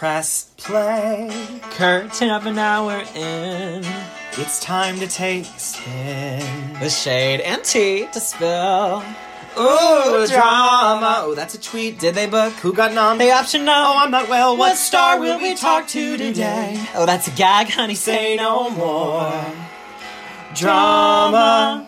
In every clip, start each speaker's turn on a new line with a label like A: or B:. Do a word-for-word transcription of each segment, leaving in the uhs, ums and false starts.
A: press play.
B: Curtain up an hour in.
A: It's time to take a spin.
B: With shade and tea to spill.
A: Ooh, drama. Oh, that's a tweet.
B: Did they book?
A: Who got nom?
B: They option no.
A: Oh, I'm not well. What star will we talk to today?
B: Oh, that's a gag, honey.
A: Say no more. Drama.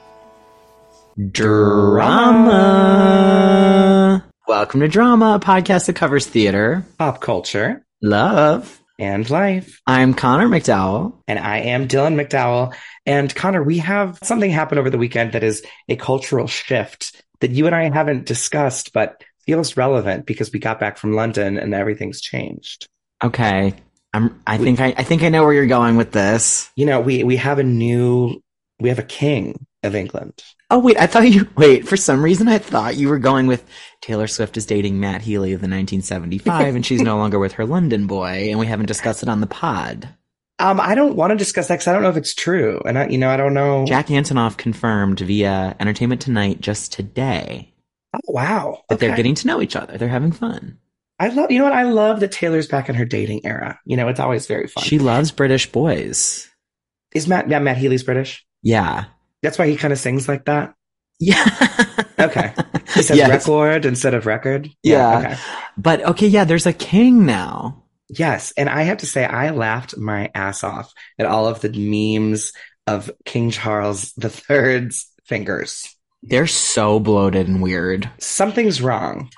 B: Drama. Welcome to Drama, a podcast that covers theater,
A: pop culture,
B: love,
A: and life.
B: I'm Connor McDowell.
A: And I am Dylan McDowell. And Connor, we have something happen over the weekend that is a cultural shift that you and I haven't discussed, but feels relevant because we got back from London and everything's changed.
B: Okay. I'm, I think I, I think I know where you're going with this.
A: You know, we, we have a new, we have a king of England.
B: Oh, wait, I thought you, wait, for some reason I thought you were going with Taylor Swift is dating Matt Healy of the nineteen seventy-five and she's no longer with her London boy and we haven't discussed it on the pod.
A: Um, I don't want to discuss that because I don't know if it's true. And I, you know, I don't know.
B: Jack Antonoff confirmed via Entertainment Tonight just today.
A: Oh, wow.
B: That
A: okay.
B: They're getting to know each other. They're having fun.
A: I love, you know what? I love that Taylor's back in her dating era. You know, it's always very fun.
B: She loves British boys.
A: Is Matt, yeah, Matt Healy's British?
B: Yeah.
A: That's why he kind of sings like that?
B: Yeah.
A: Okay. He says yes. Record instead of record?
B: Yeah.
A: yeah. Okay.
B: But, okay, yeah, there's a king now.
A: Yes. And I have to say, I laughed my ass off at all of the memes of King Charles the Third's fingers.
B: They're so bloated and weird.
A: Something's wrong.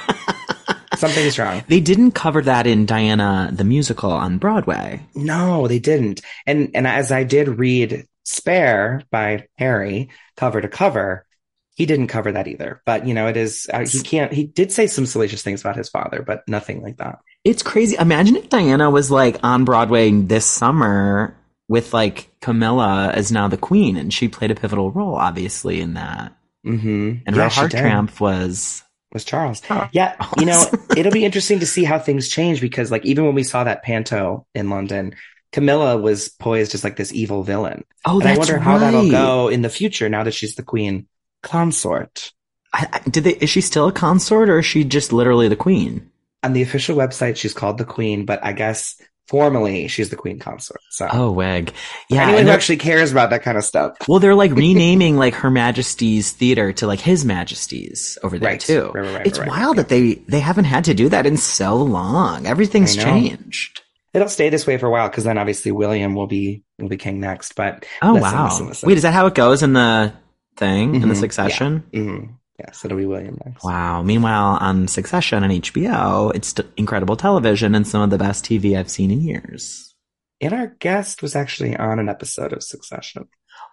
A: Something's wrong.
B: They didn't cover that in Diana the Musical on Broadway.
A: No, they didn't. And and as I did read Spare by Harry, cover to cover, he didn't cover that either. But, you know, it is, uh, he can't, he did say some salacious things about his father, but nothing like that.
B: It's crazy. Imagine if Diana was like on Broadway this summer with like Camilla as now the queen and she played a pivotal role, obviously, in that.
A: Mm-hmm.
B: And
A: yeah,
B: her heart triumph was...
A: was Charles. Oh, yeah, awesome. You know, it'll be interesting to see how things change because like even when we saw that panto in London, Camilla was poised as like this evil villain.
B: Oh,
A: and
B: that's
A: I wonder
B: right.
A: how that'll go in the future now that she's the queen consort.
B: I, I, did they? Is she still a consort, or is she just literally the queen?
A: On the official website, she's called the queen, but I guess formally she's the queen consort. So,
B: oh, wag, yeah.
A: Anyone who actually cares about that kind of stuff.
B: Well, they're like renaming like Her Majesty's Theater to like His Majesty's over there
A: right.
B: too.
A: Right, right, right,
B: it's
A: right,
B: wild
A: yeah.
B: that they they haven't had to do that in so long. Everything's changed.
A: It'll stay this way for a while because then obviously William will be will be king next. But
B: oh
A: listen,
B: wow,
A: listen, listen.
B: wait, is that how it goes in the thing
A: mm-hmm.
B: in the Succession?
A: Yeah. Mm-hmm. Yes, it'll be William next.
B: Wow. Meanwhile, on Succession on H B O, it's t- incredible television and some of the best T V I've seen in years.
A: And our guest was actually on an episode of Succession.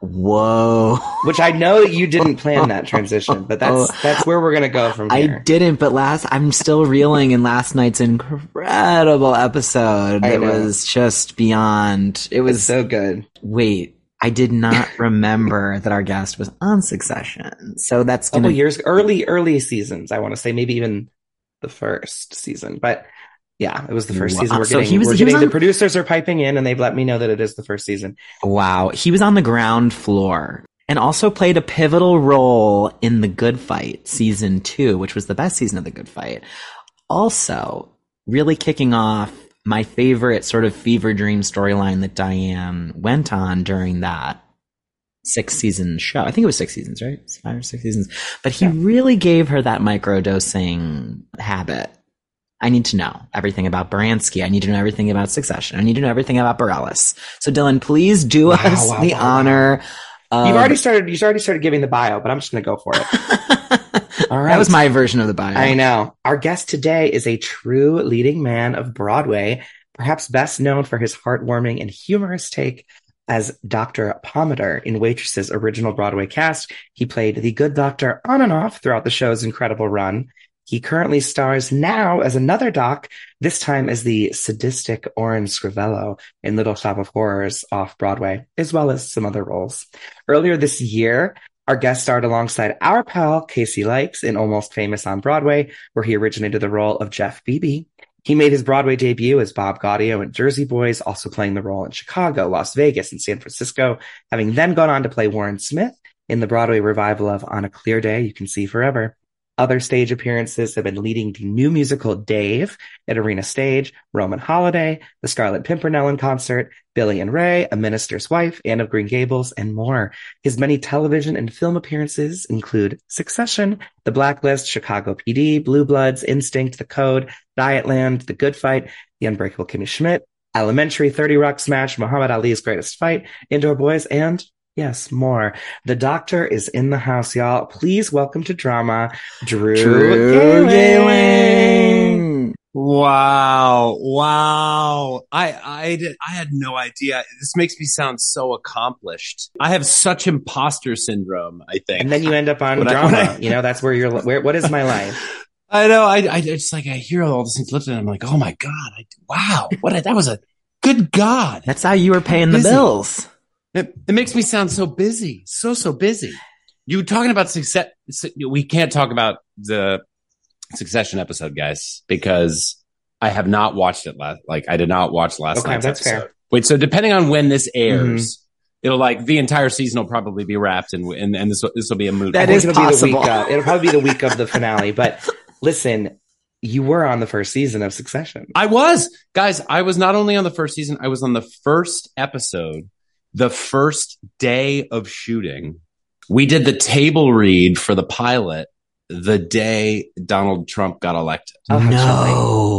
B: Whoa.
A: Which I know that you didn't plan that transition, but that's that's where we're going to go from here.
B: I didn't, but last I'm still reeling in last night's incredible episode. It was just beyond. It was
A: it's so good.
B: Wait, I did not remember that our guest was on Succession. So that's
A: a couple
B: gonna...
A: years, early, early seasons. I want to say maybe even the first season, but yeah, it was the first wow. season. We're getting, so he was, we're he getting was on... the producers are piping in and they've let me know that it is the first season.
B: Wow. He was on the ground floor and also played a pivotal role in The Good Fight season two, which was the best season of The Good Fight. Also really kicking off my favorite sort of fever dream storyline that Diane went on during that six season show. I think it was six seasons, right? Five or six seasons. But he yeah. really gave her that microdosing habit. I need to know everything about Baranski. I need to know everything about Succession. I need to know everything about Bareilles. So Dylan, please do wow, us wow, the wow, honor.
A: Wow.
B: Of...
A: You've already started, you've already started giving the bio, but I'm just going to go for it.
B: All right. That was my version of the bio.
A: I know. Our guest today is a true leading man of Broadway, perhaps best known for his heartwarming and humorous take as Doctor Pomander in Waitress's original Broadway cast. He played the good doctor on and off throughout the show's incredible run. He currently stars now as another doc, this time as the sadistic Orin Scrivello in Little Shop of Horrors off Broadway, as well as some other roles. Earlier this year, our guest starred alongside our pal Casey Likes in Almost Famous on Broadway, where he originated the role of Jeff Beebe. He made his Broadway debut as Bob Gaudio in Jersey Boys, also playing the role in Chicago, Las Vegas, and San Francisco, having then gone on to play Warren Smith in the Broadway revival of On a Clear Day You Can See Forever. Other stage appearances have been leading the new musical Dave at Arena Stage, Roman Holiday, the Scarlet Pimpernel in concert, Billy and Ray, A Minister's Wife, Anne of Green Gables, and more. His many television and film appearances include Succession, The Blacklist, Chicago P D, Blue Bloods, Instinct, The Code, Dietland, The Good Fight, The Unbreakable Kimmy Schmidt, Elementary, thirty Rock Smash, Muhammad Ali's Greatest Fight, Indoor Boys, and yes, more. The doctor is in the house, y'all. Please welcome to drama, Drew,
B: Drew
A: Gehling.
C: Wow. Wow. I, I, did, I had no idea. This makes me sound so accomplished. I have such imposter syndrome, I think.
A: And then you end up on
C: When I-
A: drama.
C: when I-
A: you know, that's where you're, where, what is my life?
C: I know. I, I just like, I hear all these things lifted and I'm like, oh my God. I, wow. What a, that was a good God.
B: That's how you were paying the
C: Busy.
B: bills.
C: It, it makes me sound so busy. So, so busy. You were talking about success. We can't talk about the Succession episode, guys, because I have not watched it last. Like, I did not watch last
A: Okay,
C: night's
A: that's
C: episode.
A: fair.
C: Wait, so depending on when this airs, it'll like the entire season will probably be wrapped, and and, and this will, this will be a moot.
B: That
A: I
B: is
A: think it'll
B: possible.
A: Be the week of, it'll probably be the week of the finale. But listen, you were on the first season of Succession.
C: I was, guys. I was not only on the first season. I was on the first episode, the first day of shooting. We did the table read for the pilot the day Donald Trump got elected.
A: Oh, how chilling.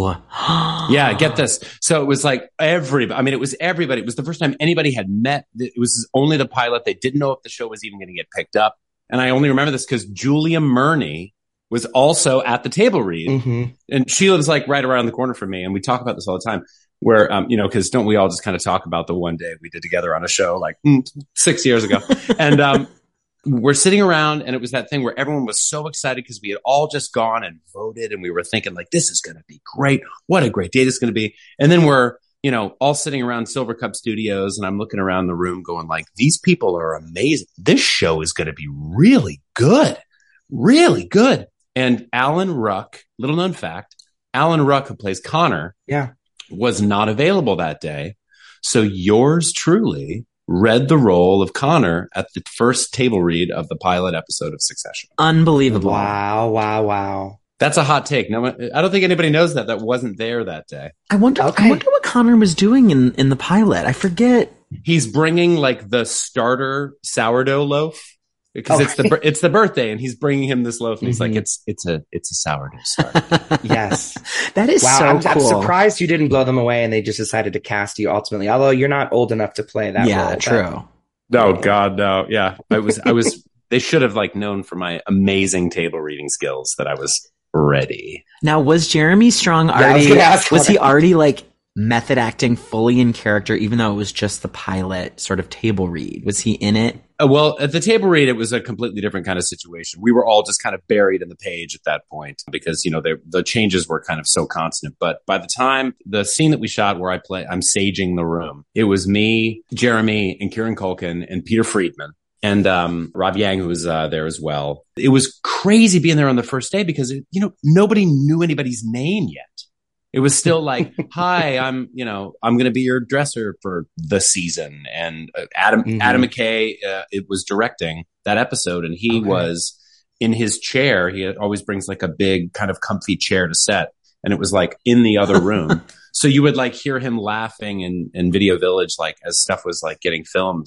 B: No.
C: Yeah, get this. So it was like everybody. I mean, it was everybody. It was the first time anybody had met. It was only the pilot. They didn't know if the show was even going to get picked up. And I only remember this because Julia Murney was also at the table read.
A: Mm-hmm.
C: And she lives like right around the corner from me. And we talk about this all the time where, um, you know, because don't we all just kind of talk about the one day we did together on a show like mm, six years ago. And um, we're sitting around and it was that thing where everyone was so excited because we had all just gone and voted and we were thinking like, this is going to be great. What a great day this is going to be. And then we're, you know, all sitting around Silver Cup Studios and I'm looking around the room going like, these people are amazing. This show is going to be really good, really good. And Alan Ruck, little known fact, Alan Ruck, who plays Connor,
A: Yeah.
C: was not available that day. So yours truly read the role of Connor at the first table read of the pilot episode of Succession.
B: Unbelievable.
A: Wow, wow, wow.
C: That's a hot take. No, one- I don't think anybody knows that. That wasn't there that day.
B: I wonder.
A: Okay.
B: I wonder what Connor was doing in, in the pilot. I forget.
C: He's bringing like the starter sourdough loaf because
A: Oh,
C: it's the bir- it's the birthday, and he's bringing him this loaf, and he's
A: Mhm.
C: like, "It's it's a it's a sourdough starter."
A: Yes.
B: That is
A: Wow,
B: so
A: I'm, I'm
B: cool.
A: surprised you didn't blow them away and they just decided to cast you ultimately. Although you're not old enough to play that
B: yeah,
A: role.
B: true.
C: No, God, no. Yeah, I was I was. They should have like known from my amazing table reading skills that I was ready.
B: Now, was Jeremy Strong
A: I was
B: already?
A: gonna ask
B: was he
A: that.
B: already like method acting fully in character, even though it was just the pilot sort of table read? Was he in it?
C: Uh, well, at the table read, it was a completely different kind of situation. We were all just kind of buried in the page at that point because, you know, the the changes were kind of so constant. But by the time the scene that we shot where I play, I'm saging the room, it was me, Jeremy, and Kieran Culkin and Peter Friedman. And um, Rob Yang, who was uh, there as well. It was crazy being there on the first day because, it, you know, nobody knew anybody's name yet. It was still like, hi, I'm, you know, I'm going to be your dresser for the season. And uh, Adam,
A: Mhm.
C: Adam McKay, uh, it was directing that episode. And he
A: Okay.
C: was in his chair. He always brings like a big kind of comfy chair to set. And it was like in the other room. So you would like hear him laughing in, in Video Village, like as stuff was like getting filmed.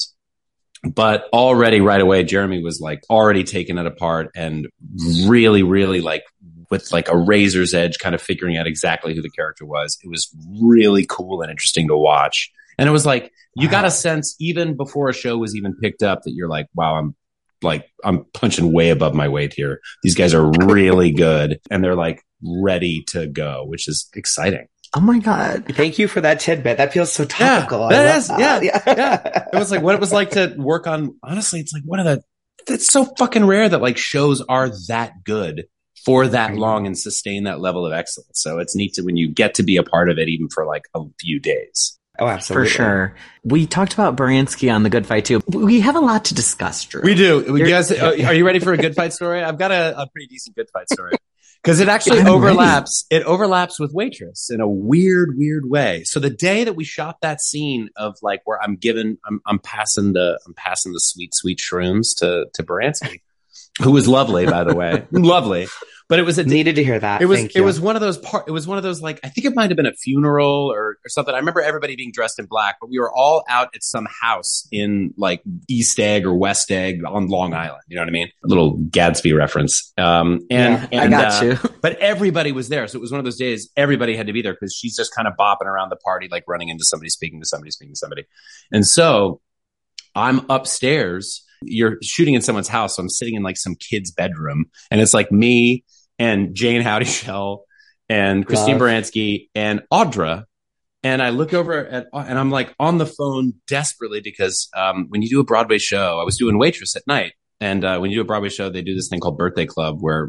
C: But already right away, Jeremy was like already taking it apart and really, really like with like a razor's edge kind of figuring out exactly who the character was. It was really cool and interesting to watch. And it was like, you
A: Wow.
C: got a sense even before a show was even picked up that you're like, wow, I'm like, I'm punching way above my weight here. These guys are really good. And they're like ready to go, which is exciting.
B: Oh my god!
A: Thank you for that tidbit. That feels so topical. I
C: that
A: love
C: is,
A: that.
C: yeah, yeah. It was like what it was like to work on. Honestly, it's like one of the. It's so fucking rare that like shows are that good for that
A: Mhm.
C: long and sustain that level of excellence. So it's neat to when you get to be a part of it, even for like a few days.
A: Oh, absolutely.
B: For sure. We talked about Baranski on The Good Fight too. We have a lot to discuss, Drew.
C: We do. You
B: You're-
C: guys, uh, are you ready for a good fight story? I've got a, a pretty decent good fight story. Because it actually
B: I'm
C: overlaps. It overlaps with Waitress in a weird, weird way. So the day that we shot that scene of like where I'm giving, I'm, I'm passing the, I'm passing the sweet, sweet shrooms to to Baranski, who was lovely, by the way, lovely. But it was a
A: Needed to hear that.
C: It was
A: Thank
C: it
A: you.
C: was one of those part. It was one of those like I think it might have been a funeral or, or something. I remember everybody being dressed in black, but we were all out at some house in like East Egg or West Egg on Long Island. You know what I mean? A little Gadsby reference. Um, and,
B: Yeah,
C: and
B: I got
C: uh,
B: you.
C: But everybody was there, so it was one of those days. Everybody had to be there because she's just kind of bopping around the party, like running into somebody, speaking to somebody, speaking to somebody. And so I'm upstairs. You're shooting in someone's house, so I'm sitting in like some kid's bedroom, and it's like me and Jane Howdyshell and Christine
A: Love.
C: Baranski and Audra. And I look over at, and I'm like on the phone desperately because um, when you do a Broadway show, I was doing Waitress at night. And uh, when you do a Broadway show, they do this thing called Birthday Club where,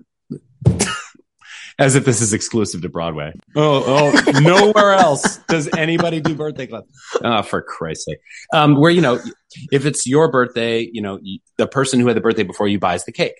C: as if this is exclusive to Broadway. Oh, oh, nowhere else does anybody do Birthday Club. Oh, for Christ's sake. Um, where, you know, if it's your birthday, you know, the person who had the birthday before you buys the cake.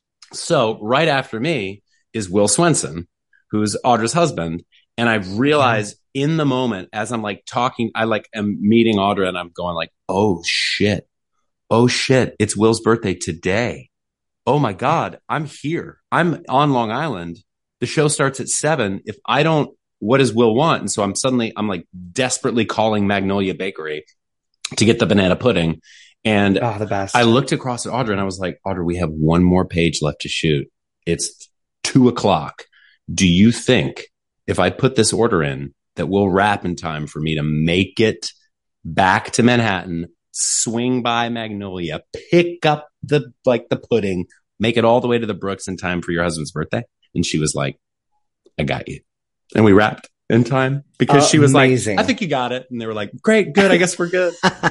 C: So right after me is Will Swenson, who's Audra's husband. And I realized in the moment, as I'm like talking, I like am meeting Audra and I'm going like, oh shit. Oh shit. It's Will's birthday today. Oh my God. I'm here. I'm on Long Island. The show starts at seven. If I don't, what does Will want? And so I'm suddenly, I'm like desperately calling Magnolia Bakery to get the banana pudding. And
A: Oh, the best.
C: I looked across at Audra and I was like, Audra, we have one more page left to shoot. It's two o'clock. Do you think if I put this order in that we'll wrap in time for me to make it back to Manhattan, swing by Magnolia, pick up the, like the pudding, make it all the way to the Brooks in time for your husband's birthday? And she was like, I got you. And we wrapped in time because
A: Uh,
C: she was
A: amazing.
C: like, I think you got it. And they were like, great, good. I guess we're good.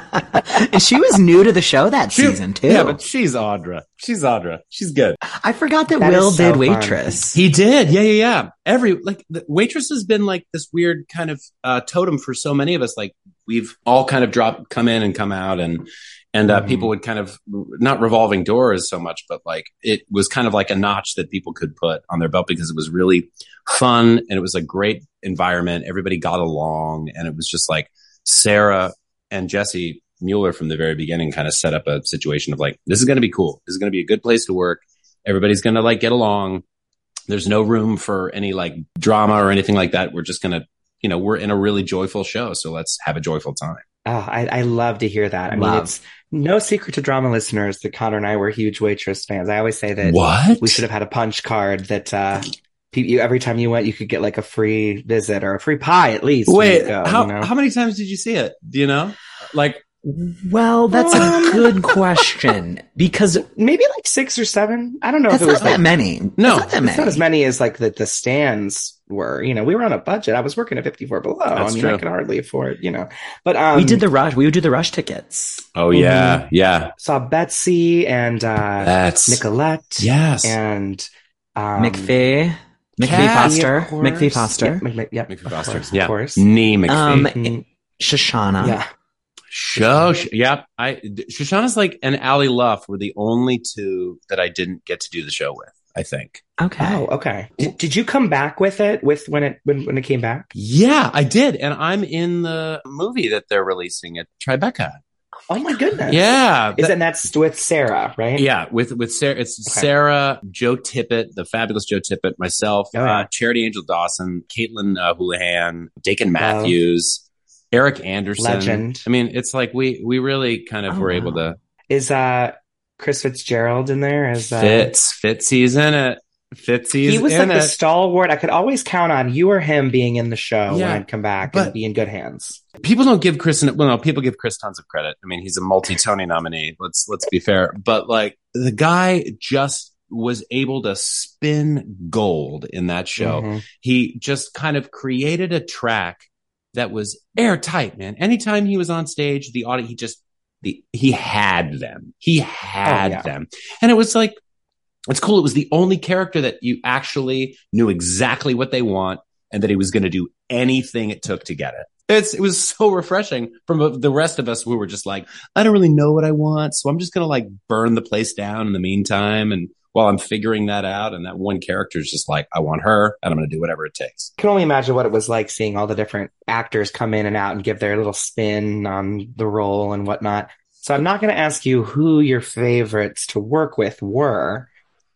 B: And she was new to the show that
C: She-
B: season too.
C: Yeah, but she's Audra. She's Audra. She's good.
B: I forgot that,
A: That
B: Will
A: is so
B: did
A: fun.
B: Waitress.
C: He did. Yeah, yeah, yeah. Every like the Waitress has been like this weird kind of uh, totem for so many of us. Like we've all kind of dropped, come in and come out, and and uh,
A: Mhm.
C: people would kind of not revolving doors so much, but like it was kind of like a notch that people could put on their belt because it was really fun and it was a great environment. Everybody got along, and it was just like Sarah and Jesse Mueller from the very beginning kind of set up a situation of like, this is going to be cool. This is going to be a good place to work. Everybody's going to like get along. There's no room for any like drama or anything like that. We're just going to, you know, we're in a really joyful show. So let's have a joyful time.
A: Oh, I, I love to hear that. I mean,
B: Love.
A: it's no secret to drama listeners that Connor and I were huge Waitress fans. I always say that
C: What?
A: we should have had a punch card that uh, pe- you, every time you went, you could get like a free visit or a free pie at least. when
C: Wait,
A: you go,
C: how,
A: you know?
C: how many times did you see it? Do you know? Like,
B: Well, that's a good question because
A: Maybe like six or seven. I don't know
B: that's
A: if it was
B: not that
A: like,
B: many.
C: No,
B: That's not that
A: it's
B: many.
A: not as many as like the, the stands were. You know, we were on a budget. I was working at fifty-four Below.
C: That's
A: I mean,
C: true.
A: I could hardly afford, you know. But um,
B: we did the rush. We would do the rush tickets.
C: oh yeah, yeah.
A: saw Betsy and uh,
C: That's
A: Nicolette
C: yes.
A: and um,
B: McPhee, McPhee
C: Kathy,
B: Foster,
A: of course.
B: McPhee Foster,
A: Yeah, Mc- Mc- yeah,
C: McPhee
A: of
C: Foster.
A: course,
C: Yeah.
A: of course.
C: Nee McPhee.
B: Um,
A: Mm,
B: Shoshana.
A: yeah.
C: Show, yep. I Shoshana's like and Allie Luff were the only two that I didn't get to do the show with. I think.
B: Okay.
A: Oh, okay. Did, did you come back with it with when it when, when it came back?
C: Yeah, I did, and I'm in the movie that they're releasing at Tribeca.
A: Oh my goodness.
C: Yeah,
A: Is
C: that-
A: and that's with Sarah, right?
C: yeah. With with Sarah, it's
A: Okay.
C: Sarah, Joe Tippett, the fabulous Joe Tippett, myself,
A: Oh, yeah.
C: uh, Charity Angel Dawson, Caitlin uh, Houlihan, Dakin Matthews, Eric Anderson.
A: Legend.
C: I mean, it's like we we really kind of
B: Oh,
C: were
B: wow.
C: able to.
A: Is uh Chris Fitzgerald in there as uh,
C: Fitz, Fitzy's in it. Fitzy's
A: he was
C: in
A: like
C: it.
A: the stalwart. I could always count on you or him being in the show when
C: Yeah,
A: I'd come back
C: but-
A: and be in good hands.
C: People don't give Chris, well, no, people give Chris tons of credit. I mean, he's a multi-Tony nominee. Let's, let's be fair. But like the guy just was able to spin gold in that show.
A: Mhm.
C: He just kind of created a track that was airtight, man. Anytime he was on stage, the audience, he just, the, he had them. He had
A: Oh, yeah.
C: them. And it was like, it's cool. It was the only character that you actually knew exactly what they want and that he was going to do anything it took to get it. It's, it was so refreshing from the rest of us who were just like, I don't really know what I want. So I'm just going to like burn the place down in the meantime. And while I'm figuring that out, and that one character is just like, I want her and I'm going to do whatever it takes.
A: I can only imagine what it was like seeing all the different actors come in and out and give their little spin on the role and whatnot. So I'm not going to ask you who your favorites to work with were,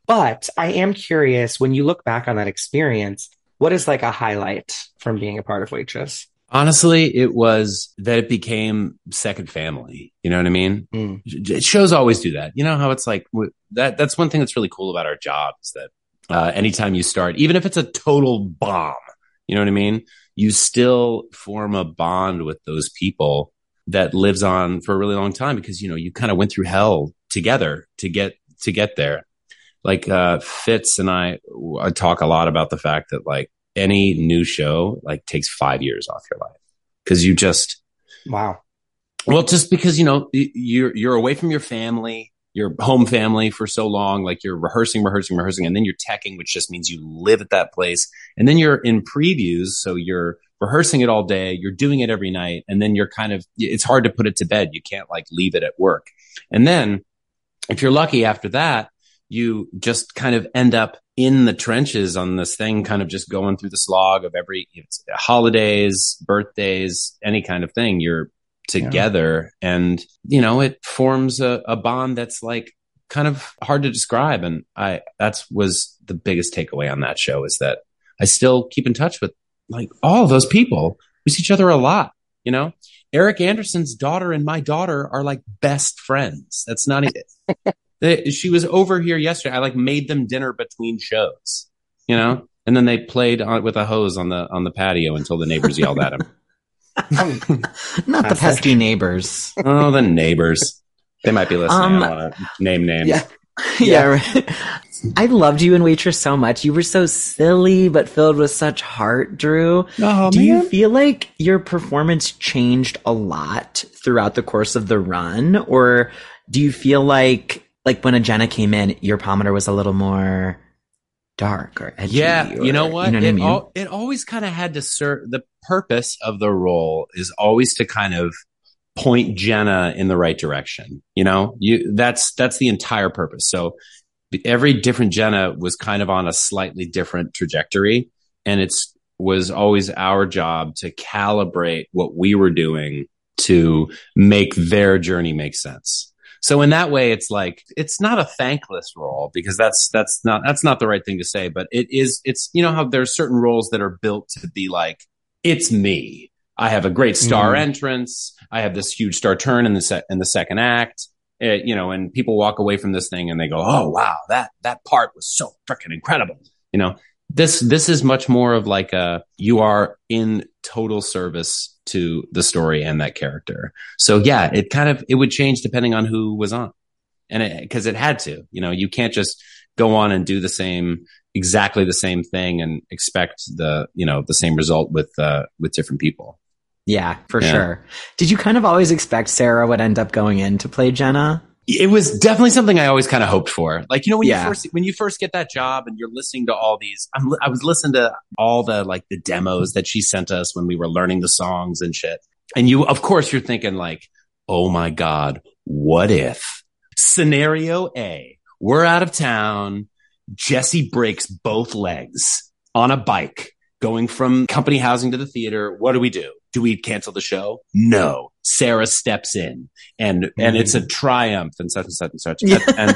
A: But I am curious, when you look back on that experience, what is like a highlight from being a part of Waitress?
C: Honestly, it was that it became second family. You know what I mean?
A: Mm.
C: Shows always do that. You know how it's like that. That's one thing that's really cool about our job is that uh, anytime you start, even if it's a total bomb, you know what I mean? You still form a bond with those people that lives on for a really long time because, you know, you kind of went through hell together to get to get there. Like uh, Fitz and I, I talk a lot about the fact that like any new show like takes five years off your life because you just
A: wow.
C: Well, just because you know you're you're away from your family, your home family for so long, like you're rehearsing, rehearsing, rehearsing, and then you're teching, which just means you live at that place, and then you're in previews, so you're rehearsing it all day, you're doing it every night, and then you're kind of it's hard to put it to bed. You can't like leave it at work, and then if you're lucky after that, you just kind of end up in the trenches on this thing, kind of just going through the slog of every it's holidays, birthdays, any kind of thing. You're together, yeah. And you know it forms a, a bond that's like kind of hard to describe. And I that's was the biggest takeaway on that show is that I still keep in touch with like all of those people. We see each other a lot. You know, Eric Anderson's daughter and my daughter are like best friends. That's not it. They, she was over here yesterday. I like made them dinner between shows, you know, and then they played on, with a hose on the on the patio until the neighbors yelled at him.
B: Not the pesky neighbors.
C: Oh, the neighbors. They might be listening.
B: Um,
C: I don't want to name names.
B: Yeah, yeah. Right. I loved you in Waitress so much. You were so silly, but filled with such heart, Drew.
C: Oh,
B: Do
C: man.
B: you feel like your performance changed a lot throughout the course of the run, or do you feel like like when a Jenna came in, your Pomander was a little more dark or edgy?
C: Yeah,
B: or,
C: you know what?
B: You know what
C: it,
B: I mean?
C: al- it always kind of had to serve the purpose of the role is always to kind of point Jenna in the right direction. You know, you that's that's the entire purpose. So every different Jenna was kind of on a slightly different trajectory, and it's was always our job to calibrate what we were doing to make their journey make sense. So in that way, it's like, it's not a thankless role because that's, that's not, that's not the right thing to say, but it is, it's, you know, how there's certain roles that are built to be like, it's me. I have a great star mm. entrance. I have this huge star turn in the set in the second act, it, you know, and people walk away from this thing and they go, oh, wow, that, that part was so freaking incredible. You know, this, this is much more of like a, you are in total service to the story and that character. So yeah, it kind of, it would change depending on who was on. And it, cause it had to, you know, you can't just go on and do the same, exactly the same thing and expect the, you know, the same result with, uh, with different people.
B: Yeah, for yeah. sure. Did you kind of always expect Sarah would end up going in to play Jenna?
C: It was definitely something I always kind of hoped for. Like, you know, when
B: yeah.
C: you first, when you first get that job and you're listening to all these, I'm, I was listening to all the, like the demos that she sent us when we were learning the songs and shit. And you, of course, you're thinking like, oh my God, what if scenario A, we're out of town. Jesse breaks both legs on a bike going from company housing to the theater. What do we do? Do we cancel the show? No. Sarah steps in and, mm-hmm. and it's a triumph and such and such and such. Yeah. And,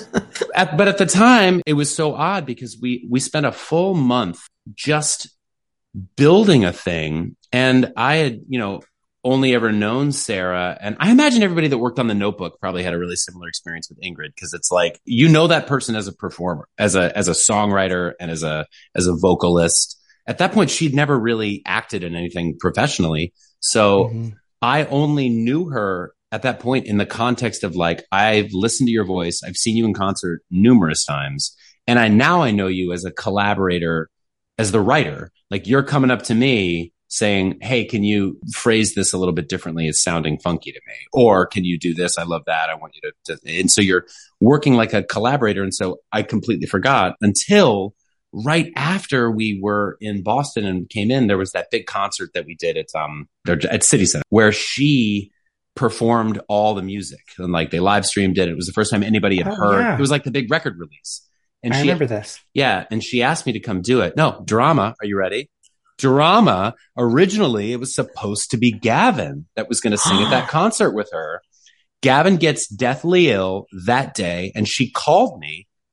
C: at, but at the time it was so odd because we, we spent a full month just building a thing. And I had, you know, only ever known Sarah. And I imagine everybody that worked on The Notebook probably had a really similar experience with Ingrid. Cause it's like, you know, that person as a performer, as a, as a songwriter and as a, as a vocalist. At that point, she'd never really acted in anything professionally. So mm-hmm. I only knew her at that point in the context of like, I've listened to your voice. I've seen you in concert numerous times. And I now I know you as a collaborator, as the writer. Like you're coming up to me saying, hey, can you phrase this a little bit differently? It's sounding funky to me. Or can you do this? I love that. I want you to, to. And so you're working like a collaborator. And so I completely forgot until right after we were in Boston and came in, there was that big concert that we did at, um, at City Center where she performed all the music and like they live streamed it. It was the first time anybody had oh, heard.
A: Yeah.
C: It was like the big record release. And
A: I
C: she,
A: remember this.
C: Yeah. And she asked me to come do it. No, Drama. Are you ready? Drama. Originally, it was supposed to be Gavin that was going to sing at that concert with her. Gavin gets deathly ill that day. And she called me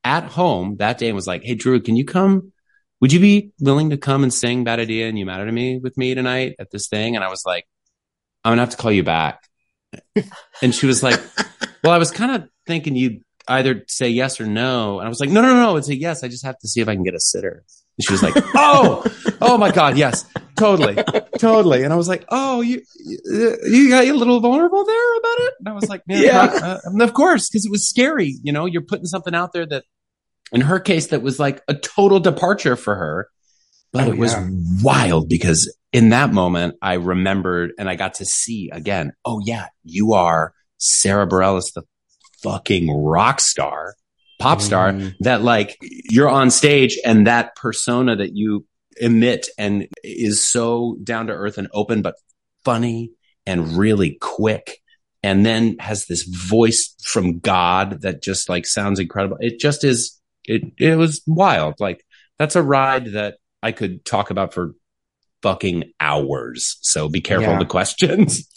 C: at home that day and was like, hey, Drew, can you come? Would you be willing to come and sing Bad Idea and You Matter to Me with me tonight at this thing? And I was like, I'm going to have to call you back. And she was like, well, I was kind of thinking you'd either say yes or no. And I was like, no, no, no, it's a yes. I just have to see if I can get a sitter. And she was like, oh, oh my God. Yes, totally, totally. And I was like, oh, you, you, you got a little vulnerable there about it. And I was like, yeah, yeah. Uh, of course. Cause it was scary. You know, you're putting something out there that in her case, that was like a total departure for her, but oh, it was yeah. wild because in that moment I remembered and I got to see again, oh yeah, you are Sarah Bareilles, the fucking rock star, pop star mm. that like you're on stage and that persona that you emit and is so down to earth and open, but funny and really quick. And then has this voice from God that just like sounds incredible. It just is, it, it was wild. Like that's a ride that I could talk about for fucking hours. So be careful yeah. of the questions.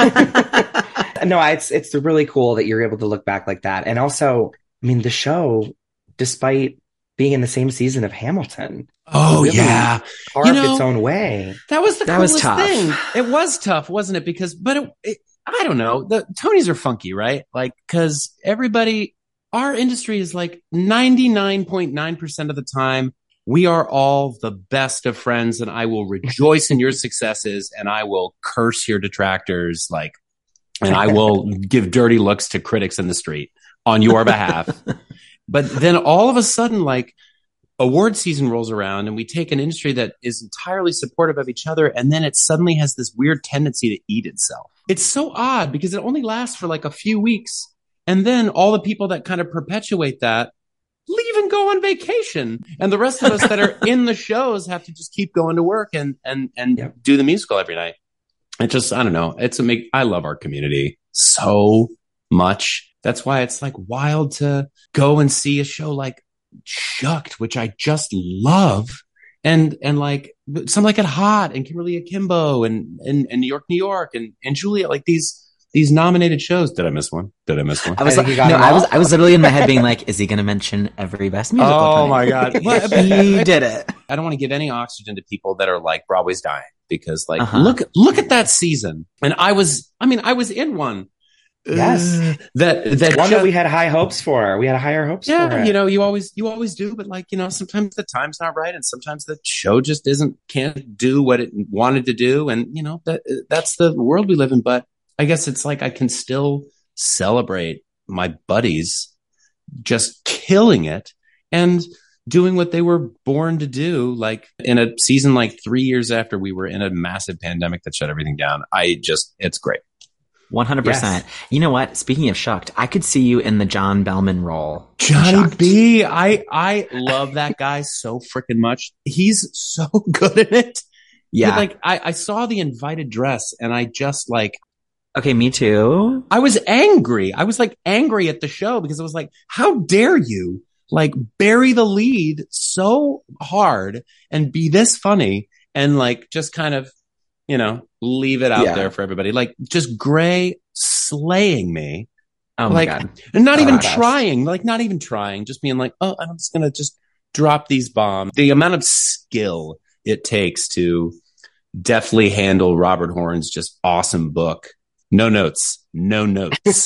A: No, it's it's really cool that you're able to look back like that. And also, I mean, the show, despite being in the same season of Hamilton,
C: oh really yeah,
A: carved
C: you know,
A: its own way.
C: That was the
B: that
C: coolest
B: was tough.
C: thing. It was tough, wasn't it? Because, but it, it, I don't know. The Tonys are funky, right? Like, because everybody, our industry is like ninety-nine point nine percent of the time. We are all the best of friends, and I will rejoice in your successes, and I will curse your detractors, like, and I will give dirty looks to critics in the street on your behalf. But then all of a sudden, like, award season rolls around, and we take an industry that is entirely supportive of each other, and then it suddenly has this weird tendency to eat itself. It's so odd because it only lasts for like a few weeks, and then all the people that kind of perpetuate that leave and go on vacation. And the rest of us that are in the shows have to just keep going to work and, and, and yep. do the musical every night. It just, I don't know. It's a make, I love our community so much. That's why it's like wild to go and see a show like Shucked, which I just love. And, and like some like It Hot and Kimberly Akimbo and, and, and New York, New York and, and Julia, like these, These nominated shows. Did I miss one? Did I miss one?
B: I was like, no, I was, I was literally in my head being like, is he going to mention every best musical?
C: Oh my God.
B: Well, he did it.
C: I don't want to give any oxygen to people that are like, Broadway's dying because like, uh-huh. look, look at that season. And I was, I mean, I was in one.
A: Yes.
C: Uh, that, that
A: one just, that we had high hopes for. We had higher hopes
C: yeah,
A: for. Yeah.
C: You know, you always, you always do, but like, you know, sometimes the time's not right. And sometimes the show just isn't, can't do what it wanted to do. And you know, that that's the world we live in. But I guess it's like I can still celebrate my buddies just killing it and doing what they were born to do. Like in a season, like three years after we were in a massive pandemic that shut everything down. I just, it's great.
B: one hundred percent. Yes. You know what? Speaking of Shucked, I could see you in the John Bellman role.
C: Johnny B. I, I love that guy so freaking much. He's so good at it.
B: Yeah.
C: But like I, I saw the invited dress and I just like,
B: okay, me too.
C: I was angry. I was like angry at the show because it was like, how dare you like bury the lead so hard and be this funny and like just kind of, you know, leave it out yeah. there for everybody. Like just Gray slaying me.
B: Oh my
C: like,
B: God.
C: And not
B: oh,
C: even
B: gosh.
C: trying, like not even trying, just being like, oh, I'm just going to just drop these bombs. The amount of skill it takes to deftly handle Robert Horn's just awesome book. No notes, no notes.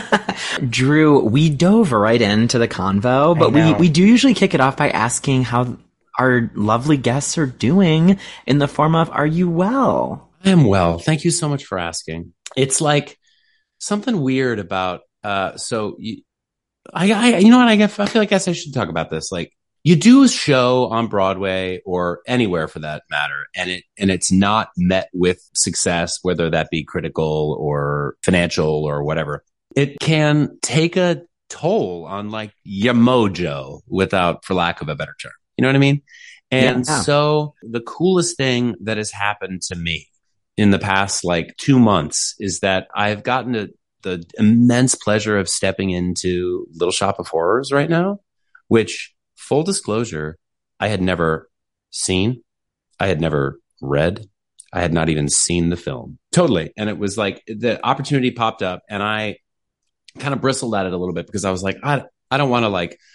B: Drew, we dove right into the convo, but we, we do usually kick it off by asking how our lovely guests are doing in the form of, are you well?
C: I am well. Thank you so much for asking. It's like something weird about, uh, so you, I, I, you know what? I, guess, I feel like I guess I should talk about this. Like you do a show on Broadway or anywhere for that matter, and it, and it's not met with success, whether that be critical or financial or whatever. It can take a toll on like your mojo without, for lack of a better term. You know what I mean? And yeah. so the coolest thing that has happened to me in the past like two months is that I've gotten to the immense pleasure of stepping into Little Shop of Horrors right now, which full disclosure, I had never seen. I had never read. I had not even seen the film. Totally. And it was like the opportunity popped up and I kind of bristled at it a little bit because I was like, I, I don't want to like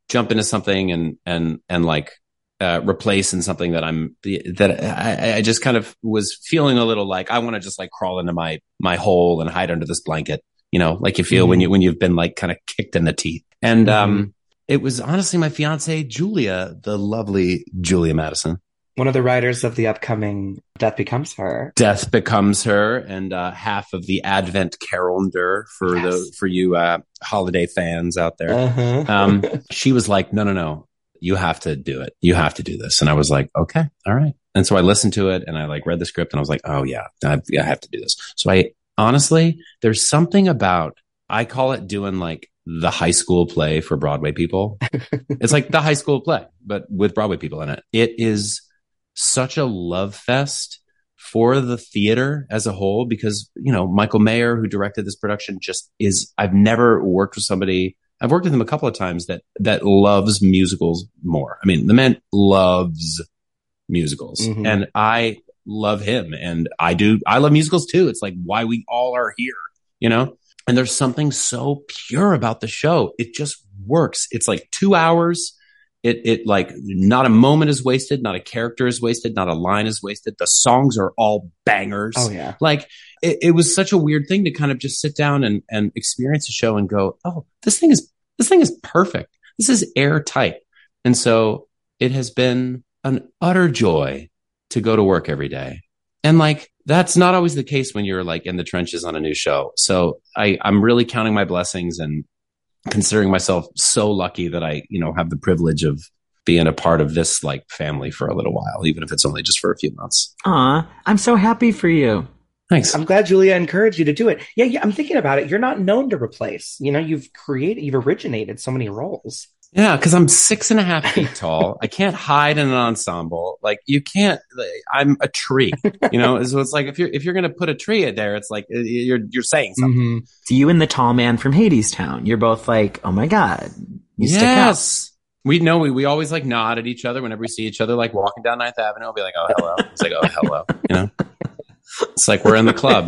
C: jump into something and and and like uh, replace in something that I'm that I, I just kind of was feeling a little like I want to just like crawl into my my hole and hide under this blanket, you know, like you feel mm-hmm. when you when you've been like kind of kicked in the teeth. And mm-hmm. um, it was honestly my fiance Julia, the lovely Julia Madison.
A: One of the writers of the upcoming Death Becomes Her.
C: Death Becomes Her, and uh, half of the Advent Calendar for yes. the for you uh, holiday fans out there. Uh-huh. um, she was like, "No, no, no, you have to do it. You have to do this." And I was like, "Okay, all right." And so I listened to it, and I like read the script, and I was like, "Oh yeah, I, I have to do this." So I honestly, there's something about I call it doing like the high school play for Broadway people. It's like the high school play, but with Broadway people in it. It is such a love fest for the theater as a whole, because, you know, Michael Mayer, who directed this production, just is, I've never worked with somebody, I've worked with him a couple of times that, that loves musicals more. I mean, the man loves musicals mm-hmm. and I love him, and I do, I love musicals too. It's like why we all are here, you know? And there's something so pure about the show. It just works. It's like two hours. It, it like not a moment is wasted, not a character is wasted, not a line is wasted. The songs are all bangers.
A: Oh yeah.
C: Like it, it was such a weird thing to kind of just sit down and, and experience a show and go, oh, this thing is, this thing is perfect. This is airtight. And so it has been an utter joy to go to work every day. And like, that's not always the case when you're like in the trenches on a new show. So I, I'm really counting my blessings and considering myself so lucky that I, you know, have the privilege of being a part of this like family for a little while, even if it's only just for a few months.
B: Aw, I'm so happy for you.
C: Thanks.
A: I'm glad Julia encouraged you to do it. Yeah, yeah, I'm thinking about it. You're not known to replace. You know, you've created, you've originated so many roles.
C: Yeah, because I'm six and a half feet tall. I can't hide in an ensemble. Like you can't. Like, I'm a tree. You know, so it's like if you're if you're gonna put a tree in there, it's like you're you're saying something.
B: Mm-hmm. So you and the tall man from Hadestown, you're both like, oh my god, you stick out.
C: Yes, we know. We we always like nod at each other whenever we see each other, like walking down Ninth Avenue. I'll be like, oh hello. It's like, oh hello. You know, it's like we're in the club,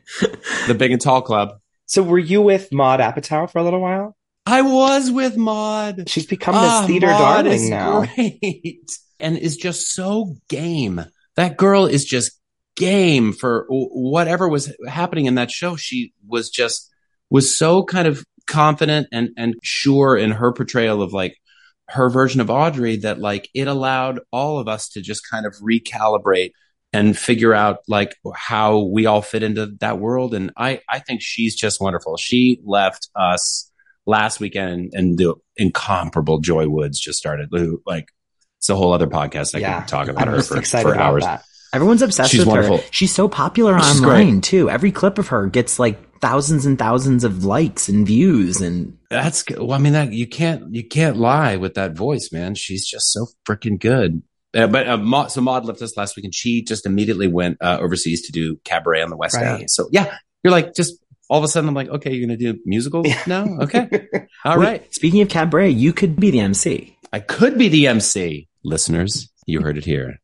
C: the big and tall club.
A: So were you with Maude Apatow for a little while?
C: I was with Maude.
A: She's become this
C: ah,
A: theater
C: Maude
A: darling
C: is
A: now.
C: Great. And is just so game. That girl is just game for whatever was happening in that show. She was just, was so kind of confident and, and sure in her portrayal of like her version of Audrey that like it allowed all of us to just kind of recalibrate and figure out like how we all fit into that world. And I, I think she's just wonderful. She left us last weekend, and the incomparable Joy Woods just started. Like, it's a whole other podcast. I yeah, can talk about
A: I'm
C: her for,
A: excited
C: for
A: about
C: hours.
A: That.
B: Everyone's obsessed
C: She's
B: with
C: wonderful.
B: her. She's so popular
C: She's
B: online
C: great.
B: too. Every clip of her gets like thousands and thousands of likes and views, and
C: that's well, I mean, that you can't you can't lie with that voice, man. She's just so freaking good. Uh, but uh, Maude, so Maude left us last week, and she just immediately went uh, overseas to do cabaret on the West
A: right.
C: End. So yeah, you're like just. All of a sudden, I'm like, okay, you're going to do musicals now? Okay. All
B: Wait,
C: right.
B: Speaking of cabaret, you could be the M C.
C: I could be the M C. Listeners, you heard it here.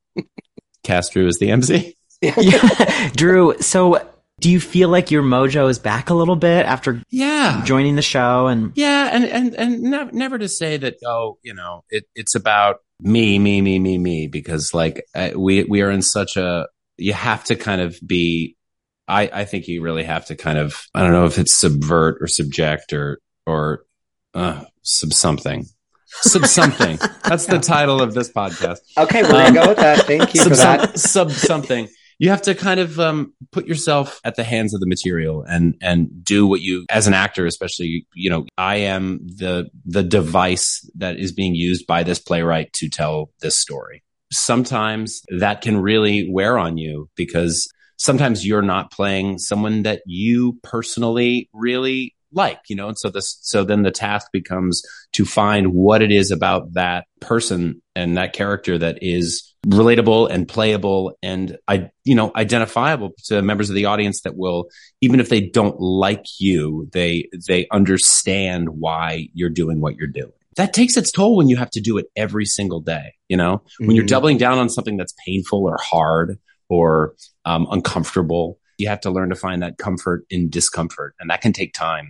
C: Castro is the M C.
B: Yeah. Drew, so do you feel like your mojo is back a little bit after
C: yeah.
B: joining the show? And
C: yeah, and and and never, never to say that, oh, you know, it, it's about me, me, me, me, me, because like uh, we we are in such a, you have to kind of be, I, I think you really have to kind of, I don't know if it's subvert or subject or, or, uh, sub something, sub something. That's the title of this podcast.
A: Okay. We're going to go with that. Thank you
C: sub,
A: for that.
C: Sub something. You have to kind of, um, put yourself at the hands of the material and, and do what you, as an actor, especially, you know, I am the, the device that is being used by this playwright to tell this story. Sometimes that can really wear on you because sometimes you're not playing someone that you personally really like, you know, and so this, so then the task becomes to find what it is about that person and that character that is relatable and playable and I, you know, identifiable to members of the audience that will, even if they don't like you, they, they understand why you're doing what you're doing. That takes its toll when you have to do it every single day, you know, mm-hmm. when you're doubling down on something that's painful or hard or um, uncomfortable, you have to learn to find that comfort in discomfort. And that can take time.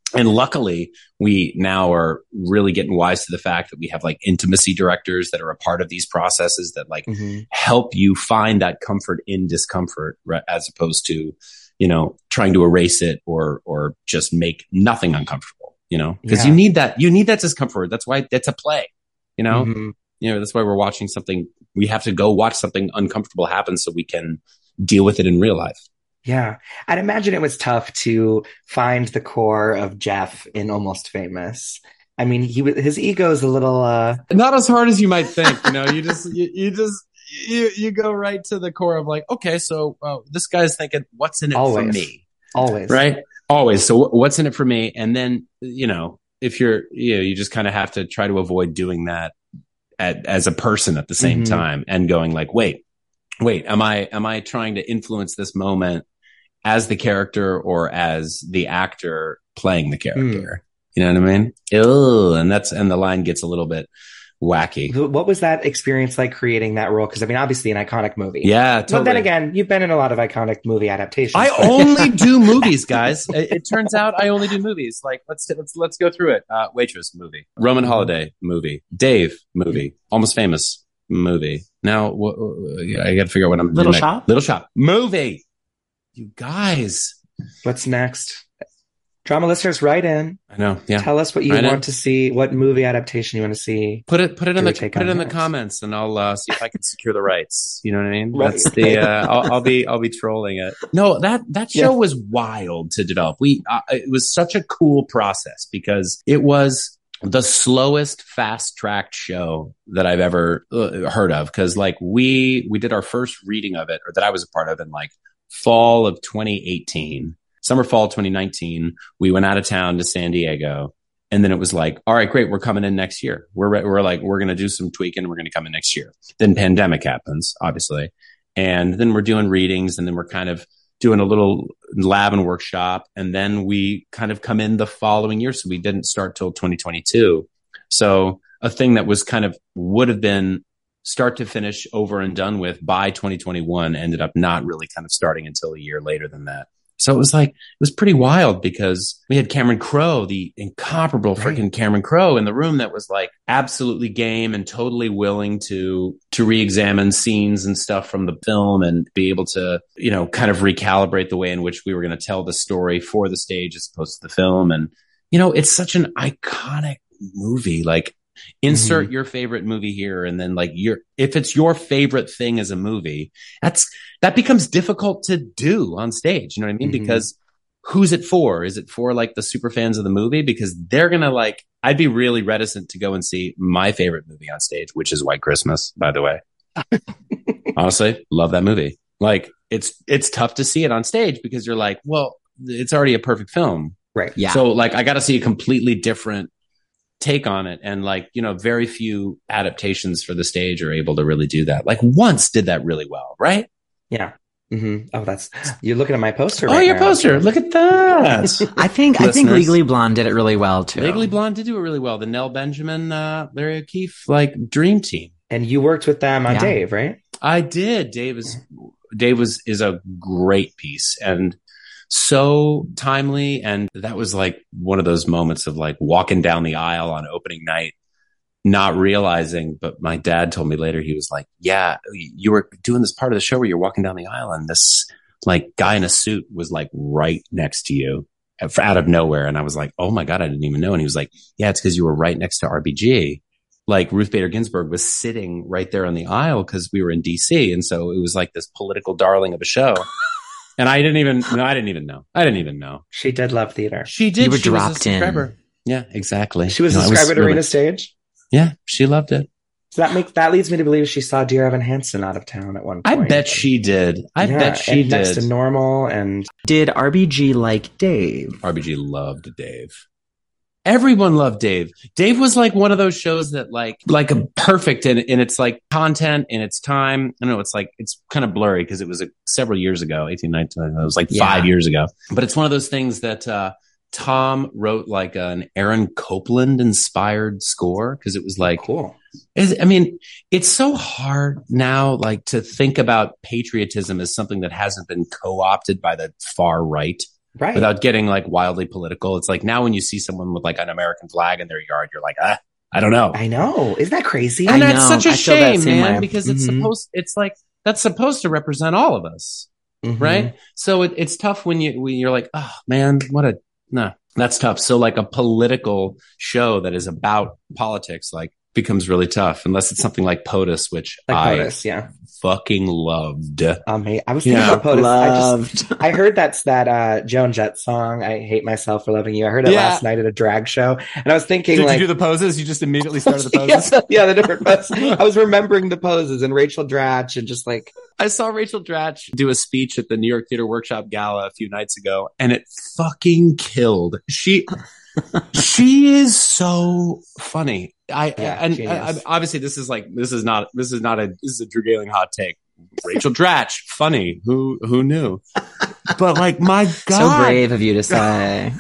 C: And luckily, we now are really getting wise to the fact that we have like intimacy directors that are a part of these processes that like mm-hmm. help you find that comfort in discomfort, right, as opposed to, you know, trying to erase it or or just make nothing uncomfortable, you know, because yeah. you need that. You need that discomfort. That's why it's a play, you know, mm-hmm. you know, that's why we're watching something. We have to go watch something uncomfortable happen so we can deal with it in real life.
A: Yeah. I'd imagine it was tough to find the core of Jeff in Almost Famous. I mean, he his ego is a little uh
C: not as hard as you might think, you know. You just you, you just you you go right to the core of like, okay, so uh, this guy's thinking, what's in it
A: Always.
C: for me?
A: Always.
C: Right? Always. So what's in it for me? And then, you know, if you're, you know, you just kind of have to try to avoid doing that at, as a person at the same mm-hmm. time and going like, wait, wait, am I, am I trying to influence this moment as the character or as the actor playing the character? Mm. You know what I mean? Ew, and that's, and the line gets a little bit wacky.
A: What was that experience like creating that role? Because I mean, obviously an iconic movie.
C: Yeah, totally.
A: But then again, you've been in a lot of iconic movie adaptations.
C: I only do movies, guys. It, it turns out I only do movies. Like let's let's let's go through it. Uh, Waitress movie, Roman Holiday movie, Dave movie, Almost Famous movie. Now w- w- I got to figure out what I'm.
B: Little Shop.
C: Little Shop movie. You guys,
A: what's next? Drama listeners, write in.
C: I know. Yeah.
A: Tell us what you
C: write
A: want
C: in.
A: to see, what movie adaptation you want to see.
C: Put it, put it in the, put it in
A: this.
C: the comments, and I'll uh, see if I can secure the rights. You know what I mean?
A: Right.
C: That's the. Uh, I'll, I'll be, I'll be trolling it. No, that that show yeah. was wild to develop. We, uh, it was such a cool process because it was the slowest fast tracked show that I've ever uh, heard of. Because like we, we did our first reading of it, or that I was a part of, in like fall of twenty eighteen. Summer, fall twenty nineteen, we went out of town to San Diego. And then it was like, all right, great. We're coming in next year. We're, we're like, we're going to do some tweaking. And we're going to come in next year. Then pandemic happens, obviously. And then we're doing readings. And then we're kind of doing a little lab and workshop. And then we kind of come in the following year. So we didn't start till twenty twenty-two. So a thing that was kind of would have been start to finish over and done with by twenty twenty-one ended up not really kind of starting until a year later than that. So it was like, it was pretty wild because we had Cameron Crowe, the incomparable
A: right.
C: freaking Cameron Crowe in the room that was like absolutely game and totally willing to, to re-examine scenes and stuff from the film and be able to, you know, kind of recalibrate the way in which we were going to tell the story for the stage as opposed to the film. And, you know, it's such an iconic movie. Like, insert mm-hmm. your favorite movie here. And then like your, if it's your favorite thing as a movie, that's, that becomes difficult to do on stage. You know what I mean? Mm-hmm. Because who's it for? Is it for like the super fans of the movie? Because they're going to like, I'd be really reticent to go and see my favorite movie on stage, which is White Christmas, by the way. Honestly, love that movie. Like it's, it's tough to see it on stage because you're like, well, it's already a perfect film.
A: Right.
B: Yeah.
C: So like, I got to see a completely different take on it. And like, you know, very few adaptations for the stage are able to really do that. Like Once did that really well, right?
A: Yeah. Mm-hmm. Oh, that's, you're looking at my poster.
C: Oh,
A: right
C: your
A: now.
C: poster. Look at that.
B: I think, I think Legally Blonde did it really well too.
C: Legally Blonde did do it really well. The Nell Benjamin, uh, Larry O'Keefe, like dream team.
A: And you worked with them on
B: Yeah.
A: Dave, right?
C: I did. Dave is, Dave was, is a great piece and so timely. And that was like one of those moments of like walking down the aisle on opening night, not realizing, but my dad told me later, he was like, yeah, you were doing this part of the show where you're walking down the aisle and this like guy in a suit was like right next to you out of nowhere. And I was like, oh my God, I didn't even know. And he was like, yeah, it's because you were right next to R B G. Like Ruth Bader Ginsburg was sitting right there on the aisle because we were in D C. And so it was like this political darling of a show. And I didn't even, no, I didn't even know. I didn't even know.
A: She did love theater.
C: She did.
B: You were
C: she
B: dropped
C: was a subscriber.
B: in.
C: Yeah, exactly.
A: She was
C: No,
A: a
C: I
A: subscriber to
C: really-
A: Arena Stage.
C: Yeah, she loved it.
A: So that makes, that leads me to believe she saw Dear Evan Hansen out of town at one
C: I
A: point.
C: bet she did. I
A: Yeah,
C: bet she
A: and next to
C: did.
A: Normal and
B: Did R B G like Dave?
C: R B G loved Dave. Everyone loved Dave. Dave was like one of those shows that like, like a perfect in, in its like content in its time. I don't know. It's like, it's kind of blurry because it was a, several years ago, eighteen, nineteen, it was like
B: Yeah.
C: five years ago, but it's one of those things that, uh, Tom wrote like an Aaron Copland inspired score. Cause it was like,
A: cool.
C: Is- I mean, it's so hard now, like to think about patriotism as something that hasn't been co-opted by the far right.
A: Right.
C: Without getting like wildly political. It's like now when you see someone with like an American flag in their yard, you're like, ah, I don't know.
A: I know. Isn't that crazy?
C: And
B: I
C: that's
B: know.
C: such a
B: I feel that
C: shame,
B: same
C: man,
B: way.
C: because it's
A: Mhm.
C: supposed, it's like, that's supposed to represent all of us.
A: Mhm.
C: Right. So it, it's tough when you, when you're like, oh man, what a, no, that's tough. So like a political show that is about politics, like becomes really tough unless it's something like POTUS, which
A: Like
C: I
A: POTUS, yeah.
C: fucking loved.
A: Um, hey, I was thinking
C: Yeah.
A: about POTUS. I just,
B: Loved.
A: I heard that's that uh, Joan Jett song, I Hate Myself for Loving You. I heard it
C: Yeah.
A: last night at a drag show. And I was thinking,
C: Did
A: like,
C: you do the poses? You just immediately started the
A: yeah,
C: poses?
A: yeah, the different poses. I was remembering the poses and Rachel Dratch and just like,
C: I saw Rachel Dratch do a speech at the New York Theater Workshop Gala a few nights ago, and it fucking killed. She, she is so funny. I
A: Yeah,
C: and
A: genius.
C: I, obviously this is like this is not this is not a this is a Drew Gehling hot take. Rachel Dratch, funny. Who who knew? But like, my God,
B: So brave of you to say.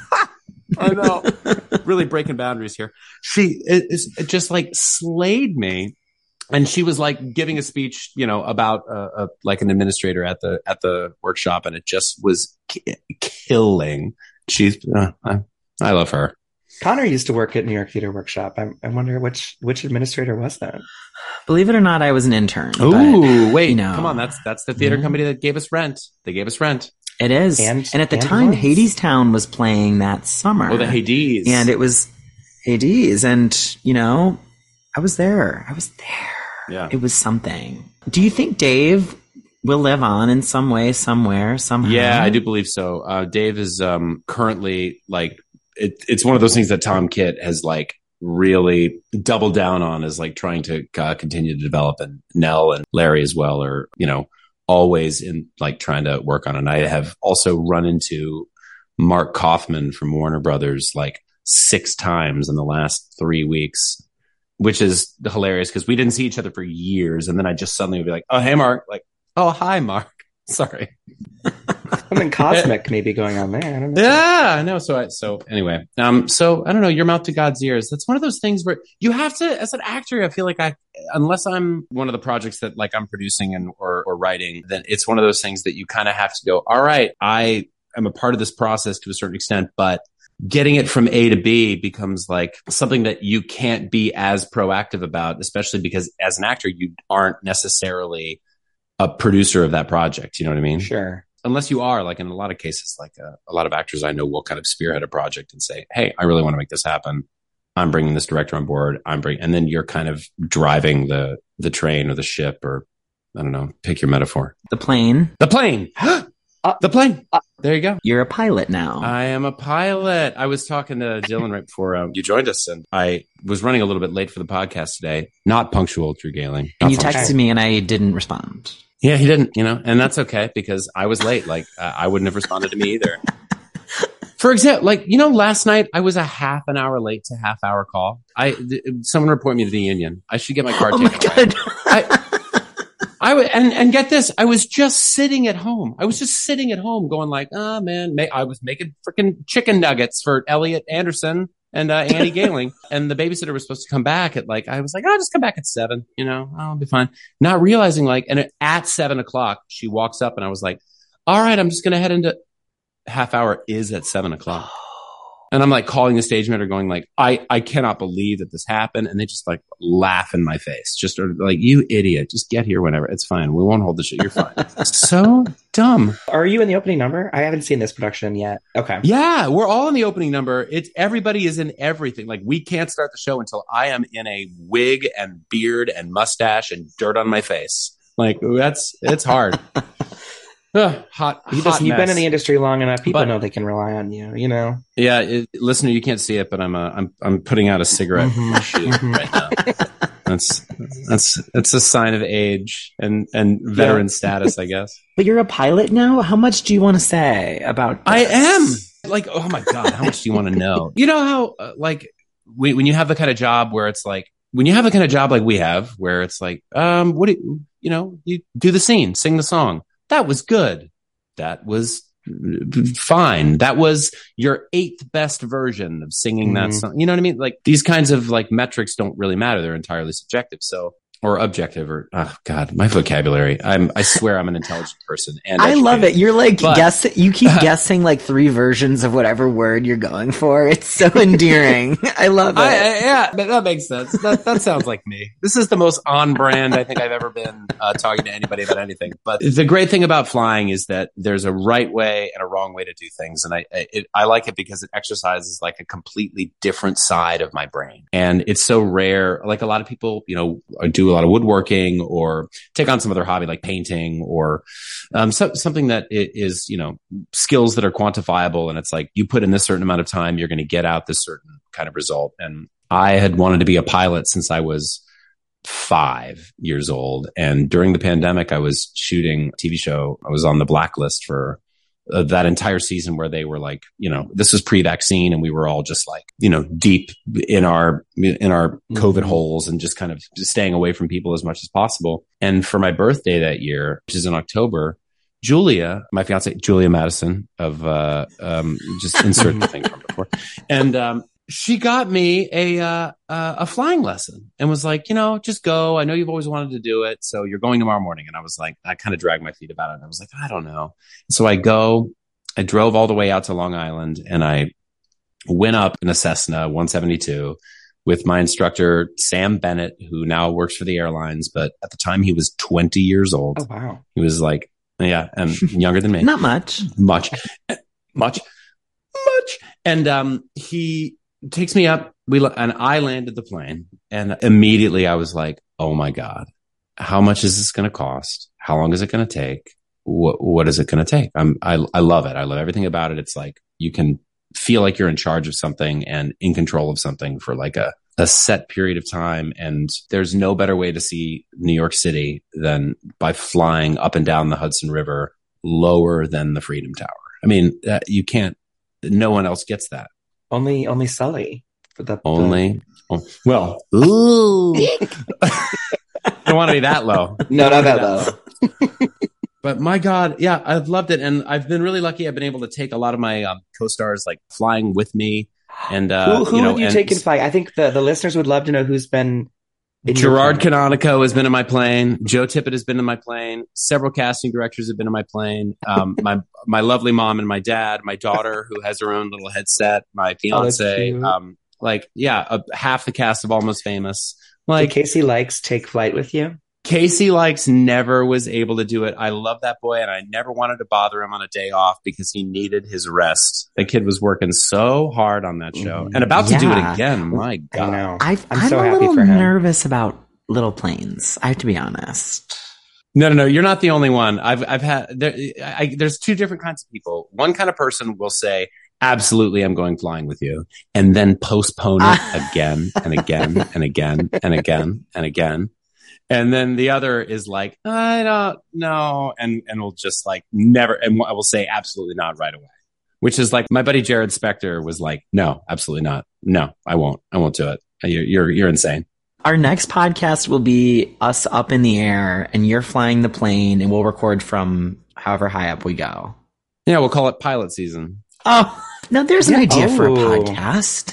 C: I know. Really breaking boundaries here. She it, it's- it just like slayed me. And she was like giving a speech, you know, about uh, uh, like an administrator at the at the workshop, and it just was ki- killing. She's, uh, I, I love her.
A: Connor used to work at New York Theater Workshop. I, I wonder which which administrator was that?
B: Believe it or not, I was an intern. but
C: Ooh, wait,
B: you know.
C: come on, that's that's the theater
B: Yeah.
C: company that gave us Rent. They gave us Rent.
B: It is.
A: And-
B: And, at the
A: and
B: time,
A: was.
B: Hadestown was playing that summer.
C: Oh, the Hades.
B: And it was Hades. And, you know, I was there. I was there.
C: Yeah.
B: It was something. Do you think Dave will live on in some way, somewhere, somehow?
C: Yeah, I do believe so. Uh, Dave is um, currently like it, it's one of those things that Tom Kitt has like really doubled down on, is like trying to uh, continue to develop, and Nell and Larry as well are, you know, always in like trying to work on it. And I have also run into Mark Kaufman from Warner Brothers like six times in the last three weeks, which is hilarious because we didn't see each other for years. And then I just suddenly would be like, oh, hey, Mark. Like, oh, hi, Mark. Sorry.
A: Something cosmic maybe going on there. I don't know.
C: Yeah, I know. So, I, so anyway, um, so I don't know. Your mouth to God's ears. That's one of those things where you have to, as an actor, I feel like I, unless I'm one of the projects that like I'm producing and or, or writing, then it's one of those things that you kind of have to go, all right, I am a part of this process to a certain extent, but getting it from A to B becomes like something that you can't be as proactive about, especially because as an actor, you aren't necessarily a producer of that project. You know what I mean?
A: Sure.
C: Unless you are, like in a lot of cases, like uh, a lot of actors I know will kind of spearhead a project and say, hey, I really want to make this happen. I'm bringing this director on board. I'm bringing, and then you're kind of driving the, the train or the ship, or I don't know, pick your metaphor.
B: The plane.
C: The plane.
A: Uh,
C: the plane.
A: uh,
C: there you go.
B: You're a pilot now.
C: I am a pilot. I was talking to Dylan right before um, you joined us, and I was running a little bit late for the podcast today. Not punctual, Drew Gehling.
B: and you
C: Not punctual.
B: texted me and I didn't respond.
C: Yeah, he didn't, you know, and that's okay because I was late. Like, uh, I wouldn't have responded to me either. For example, like, you know, last night I was a half an hour late to half hour call. I, th- someone report me to the union. I should get my car
B: Oh
C: taken
B: my
C: away.
B: God.
C: I, I w- and, and get this, I was just sitting at home. I was just sitting at home going like, oh man, ma- I was making freaking chicken nuggets for Elliot Anderson and uh, Andy Gehling. And the babysitter was supposed to come back at like, I was like, I'll just come back at seven, you know, I'll be fine. Not realizing like, and at seven o'clock, she walks up and I was like, all right, I'm just going to head into half hour is at seven o'clock. And I'm like calling the stage manager going like, I, I cannot believe that this happened. And they just like laugh in my face. Just are like, you idiot, just get here whenever. It's fine. We won't hold the shit. You're fine. So dumb.
A: Are you in the opening number? I haven't seen this production yet. Okay.
C: Yeah, we're all in the opening number. It's everybody is in everything. Like we can't start the show until I am in a wig and beard and mustache and dirt on my face. Like that's, it's hard. Ugh, hot,
A: You
C: hot
A: just, you've been
C: mess.
A: in the industry long enough. People
C: But-
A: know they can rely on you, you know?
C: Yeah, it, listener, you can't see it, but I'm uh, I'm I'm putting out a cigarette
A: Mhm,
C: machine
A: mhm.
C: right now. That's that's that's a sign of age and and veteran
A: Yeah.
C: status, I guess.
B: But you're a pilot now? How much do you want to say about
C: I
B: this?
C: am like, oh my god, how much do you want to know? You know how uh, like when when you have the kind of job where it's like when you have the kind of job like we have, where it's like, um, what do you, you know, you do the scene, sing the song. That was good. That was fine. That was your eighth best version of singing that
A: Mhm.
C: song. You know what I mean? Like these kinds of like metrics don't really matter. They're entirely subjective. So or objective or oh god, my vocabulary. I'm I swear I'm an intelligent person and
B: I love it. You're like
C: but,
B: guessing. You keep guessing like three versions of whatever word you're going for. It's so endearing. I love it.
C: I, I, yeah, that makes sense. That that sounds like me. This is the most on brand I think I've ever been uh, talking to anybody about anything. But the great thing about flying is that there's a right way and a wrong way to do things, and I I, it, I like it because it exercises like a completely different side of my brain, and it's so rare. Like a lot of people, you know, do a lot of woodworking or take on some other hobby like painting or um, so, something that is, you know, skills that are quantifiable. And it's like you put in this certain amount of time, you're going to get out this certain kind of result. And I had wanted to be a pilot since I was five years old. And during the pandemic, I was shooting a T V show. I was on the blacklist for Uh, that entire season where they were like, you know, this was pre-vaccine and we were all just like, you know, deep in our, in our COVID mm-hmm. holes and just kind of just staying away from people as much as possible. And for my birthday that year, which is in October, Julia, my fiance, Julia Madison of, uh, um, just insert the thing from before. And, um, she got me a, uh, uh, a flying lesson and was like, you know, just go. I know you've always wanted to do it. So you're going tomorrow morning. And I was like, I kind of dragged my feet about it. And I was like, I don't know. So I go, I drove all the way out to Long Island and I went up in a Cessna one seventy-two with my instructor, Sam Bennett, who now works for the airlines. But at the time he was twenty years old.
A: Oh, wow.
C: He was like, yeah, and younger than me.
B: Not much,
C: much, much, much. And, um, he, takes me up. We and I landed the plane, and immediately I was like, "Oh my god, how much is this going to cost? How long is it going to take? What what is it going to take?" I'm I I love it. I love everything about it. It's like you can feel like you're in charge of something and in control of something for like a a set period of time. And there's no better way to see New York City than by flying up and down the Hudson River, lower than the Freedom Tower. I mean, uh, you can't. No one else gets that.
A: Only, only Sully. For the,
C: only, the... oh, well, ooh. Don't want to be that low.
A: No, not that low.
C: But my God, yeah, I've loved it. And I've been really lucky. I've been able to take a lot of my um, co-stars like flying with me. And, uh,
A: who, who
C: you know,
A: have you
C: and
A: taken flying? I think the, the listeners would love to know who's been.
C: Gerard Canonico has been in my plane. Joe Tippett has been in my plane. Several casting directors have been in my plane. Um, my my lovely mom and my dad, my daughter who has her own little headset, my fiance. Oh, um, like, yeah, uh, half the cast of Almost Famous. Like
A: Did Casey Likes take flight with you?
C: Casey Likes never was able to do it. I love that boy, and I never wanted to bother him on a day off because he needed his rest. The kid was working so hard on that show mm-hmm. and about to yeah. do it again. My God.
A: I know.
B: I've,
A: I'm,
B: I'm
A: so
B: a
A: happy
B: little
A: for him.
B: nervous about Little Planes. I have to be honest.
C: No, no, no. You're not the only one. I've, I've had, there, I, there's two different kinds of people. One kind of person will say, absolutely, I'm going flying with you, and then postpone it again and again and again and again and again. And then the other is like, I don't know. And, and will just like never, and I will say absolutely not right away, which is like my buddy Jared Spector was like, no, absolutely not. No, I won't. I won't do it. You're, you're, you're insane.
B: Our next podcast will be us up in the air and you're flying the plane and we'll record from however high up we go.
C: Yeah. We'll call it pilot season.
B: Oh, now there's an
A: yeah.
B: idea
A: oh.
B: for a podcast.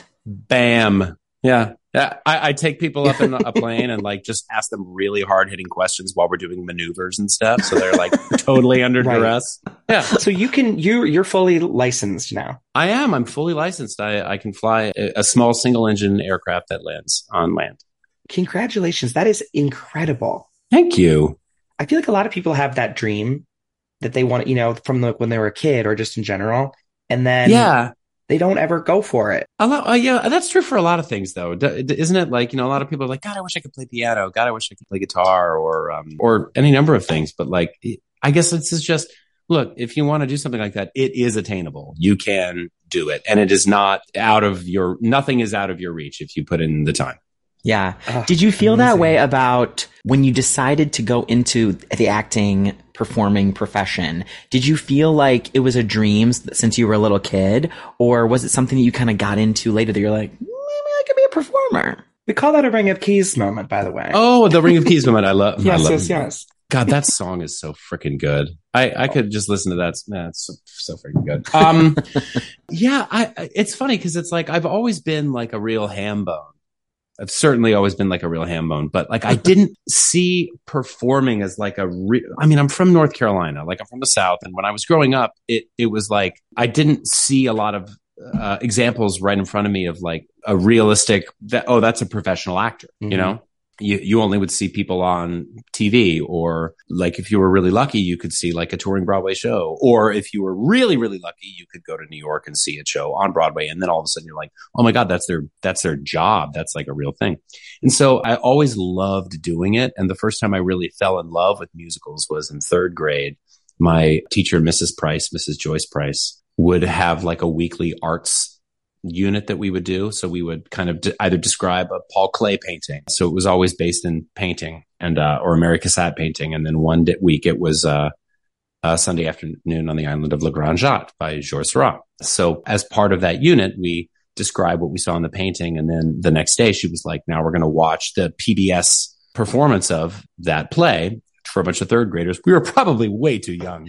C: Bam. Yeah. Yeah, I, I take people up in a plane and like just ask them really hard hitting questions while we're doing maneuvers and stuff. So they're like totally under
A: right.
C: duress. Yeah.
A: So you can, you, you're fully licensed now.
C: I am. I'm fully licensed. I, I can fly a, a small single engine aircraft that lands on land.
A: Congratulations. That is incredible.
C: Thank you.
A: I feel like a lot of people have that dream that they want, you know, from the, when they were a kid or just in general. And then
C: yeah.
A: they don't ever go for it.
C: A lot, uh, yeah, that's true for a lot of things, though, D- isn't it? Like, you know, a lot of people are like, God, I wish I could play piano. God, I wish I could play guitar, or um, or any number of things. But like, I guess this is just look. If you want to do something like that, it is attainable. You can do it, and it is not out of your. Nothing is out of your reach if you put in the time.
B: Yeah.
A: Oh,
B: Did you feel
A: amazing.
B: that way about when you decided to go into the acting, performing profession? Did you feel like it was a dream since you were a little kid? Or was it something that you kind of got into later that you're like, maybe I could be a performer?
A: We call that a Ring of Keys moment, by the way.
C: Oh, the Ring of Keys moment. I love
A: yes,
C: I love
A: yes,
C: it.
A: yes.
C: God, that song is so freaking good. I, I could just listen to that. Man, it's so, so freaking good. Um, yeah, I, it's funny because it's like I've always been like a real ham bone. I've certainly always been like a real ham bone, but like I didn't see performing as like a real, I mean, I'm from North Carolina, like I'm from the South. And when I was growing up, it, it was like, I didn't see a lot of uh, examples right in front of me of like a realistic that, oh, that's a professional actor, mm-hmm. you know? You, you only would see people on T V, or like if you were really lucky, you could see like a touring Broadway show. Or if you were really, really lucky, you could go to New York and see a show on Broadway. And then all of a sudden you're like, oh my God, that's their, that's their job. That's like a real thing. And so I always loved doing it. And the first time I really fell in love with musicals was in third grade. My teacher, Missus Price, Missus Joyce Price, would have like a weekly arts unit that we would do. So we would kind of d- either describe a Paul Klee painting. So it was always based in painting and, uh, or Mary Cassatt painting. And then one day, week it was, uh, uh, Sunday afternoon on the island of Le Grand Jatte by Georges Seurat. So as part of that unit, we described what we saw in the painting. And then the next day she was like, now we're going to watch the P B S performance of that play for a bunch of third graders. We were probably way too young.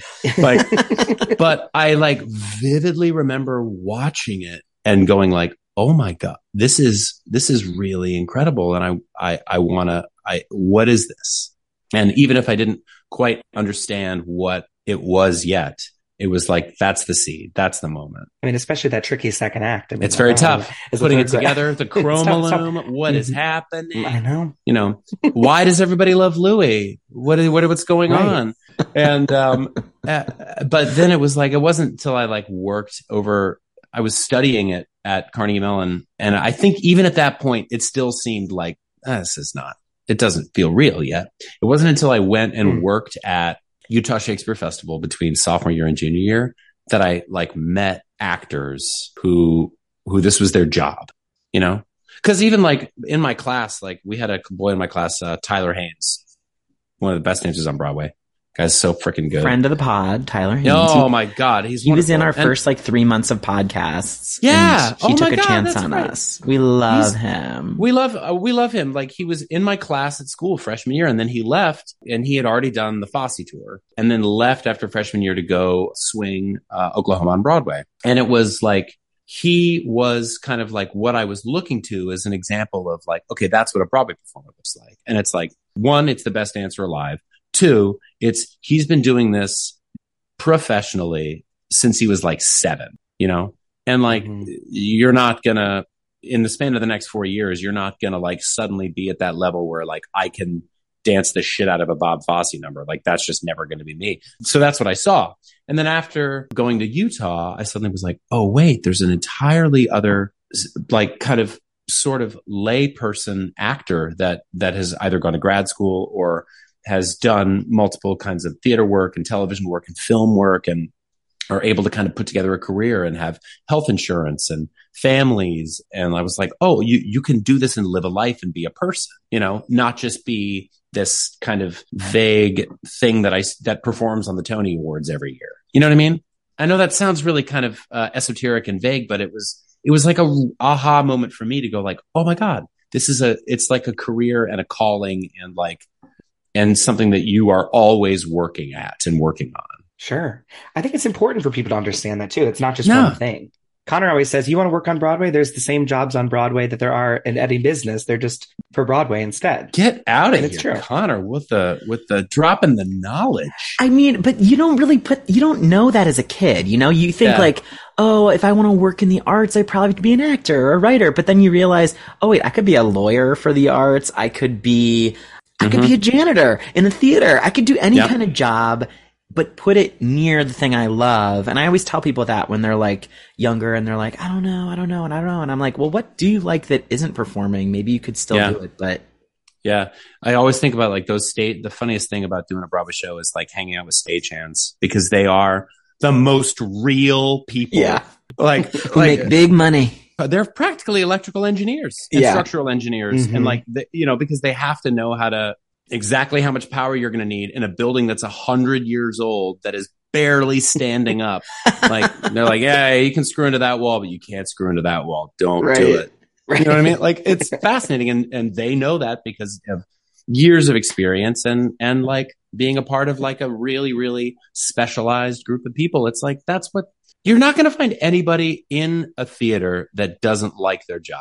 C: Like, but I like vividly remember watching it and going like, oh my God, this is, this is really incredible. And I, I, I want to, I, what is this? And even if I didn't quite understand what it was yet, it was like, that's the seed. That's the moment.
A: I mean, especially that tricky second act. I mean,
C: it's very tough. Putting it together, the
A: chromolume,
C: what is happening?
A: I know.
C: You know, why does everybody love Louis? What, what, what's going right. on? And, um, uh, but then it was like, it wasn't until I like worked over, I was studying it at Carnegie Mellon. And I think even at that point, it still seemed like, ah, this is not, it doesn't feel real yet. It wasn't until I went and mm. worked at Utah Shakespeare Festival between sophomore year and junior year that I like met actors who, who this was their job, you know? Cause even like in my class, like we had a boy in my class, uh, Tyler Haynes, one of the best dancers on Broadway. Guy's so freaking good.
B: Friend of the pod, Tyler Haynes.
C: Oh
B: he,
C: my God. He's
B: He
C: wonderful.
B: was in our
C: and,
B: first like three months of podcasts.
C: Yeah.
B: He
C: oh
B: took
C: my
B: a
C: God,
B: chance on
C: right.
B: us. We love
C: He's,
B: him.
C: We love, uh, we love him. Like he was in my class at school freshman year, and then he left and he had already done the Fosse tour and then left after freshman year to go swing, uh, Oklahoma on Broadway. And it was like, he was kind of like what I was looking to as an example of like, okay, that's what a Broadway performer looks like. And it's like, one, it's the best dancer alive. Two, it's he's been doing this professionally since he was like seven, you know? And like, mm-hmm. you're not gonna, in the span of the next four years, you're not gonna like suddenly be at that level where like I can dance the shit out of a Bob Fosse number. Like that's just never gonna be me. So that's what I saw. And then after going to Utah, I suddenly was like, oh wait, there's an entirely other like kind of sort of lay person actor that, that has either gone to grad school or has done multiple kinds of theater work and television work and film work and are able to kind of put together a career and have health insurance and families. And I was like, oh, you, you can do this and live a life and be a person, you know, not just be this kind of vague thing that I, that performs on the Tony Awards every year. You know what I mean? I know that sounds really kind of uh, esoteric and vague, but it was, it was like a aha moment for me to go like, oh my God, this is a, it's like a career and a calling and like, and something that you are always working at and working on.
A: Sure. I think it's important for people to understand that too. It's not just
C: no.
A: one thing. Connor always says, you want to work on Broadway? There's the same jobs on Broadway that there are in any business. They're just for Broadway instead.
C: Get out of
A: and
C: here,
A: it's true.
C: Connor, with the, with the drop in the knowledge.
B: I mean, but you don't really put, you don't know that as a kid, you know, you think yeah. like, oh, if I want to work in the arts, I probably have to be an actor or a writer. But then you realize, oh wait, I could be a lawyer for the arts. I could be, I mm-hmm. could be a janitor in a theater. I could do any yep. kind of job, but put it near the thing I love. And I always tell people that when they're like younger and they're like, I don't know, I don't know, and I don't know. And I'm like, well, what do you like that isn't performing? Maybe you could still
C: yeah.
B: do it, but.
C: Yeah. I always think about like those state, the funniest thing about doing a Broadway show is like hanging out with stagehands because they are the most real people.
B: Yeah.
C: Like,
B: who
C: like,
B: make big money.
C: They're practically electrical engineers and
B: yeah.
C: structural engineers.
A: Mm-hmm.
C: And like, the, you know, because they have to know how to exactly how much power you're going to need in a building that's a hundred years old that is barely standing up. Like they're like, yeah, you can screw into that wall, but you can't screw into that wall. Don't
A: right.
C: do it.
A: Right.
C: You know what I mean? Like it's fascinating. And, and they know that because of years of experience and, and like being a part of like a really, really specialized group of people. It's like, that's what you're not going to find anybody in a theater that doesn't like their job.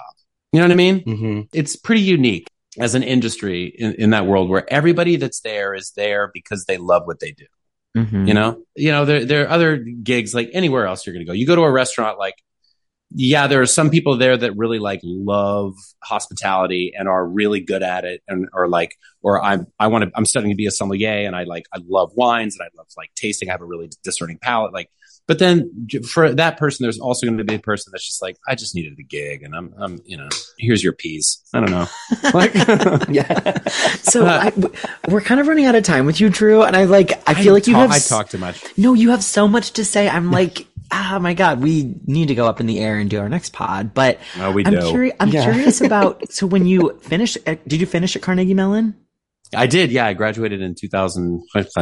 C: You know what I mean?
A: Mm-hmm.
C: It's pretty unique as an industry in, in that world where everybody that's there is there because they love what they do.
B: Mm-hmm.
C: You know, you know, there, there are other gigs like anywhere else you're going to go. You go to a restaurant, like, yeah, there are some people there that really like love hospitality and are really good at it. And, or like, or I'm, I want to, I'm studying to be a sommelier and I like, I love wines and I love like tasting. I have a really discerning palate. Like, but then for that person, there's also going to be a person that's just like, I just needed a gig and I'm, I'm, you know, here's your piece. I don't know. Like,
B: yeah. So I, we're kind of running out of time with you, Drew. And I like, I feel
C: I
B: like you
C: talk,
B: have,
C: I talk too much.
B: No, you have so much to say. I'm like, oh my God, we need to go up in the air and do our next pod. But
C: no, we
B: I'm,
C: do.
B: curi- I'm
A: Yeah.
B: curious about, so when you finish, at, did you finish at Carnegie Mellon?
C: I did. Yeah. I graduated in two thousand.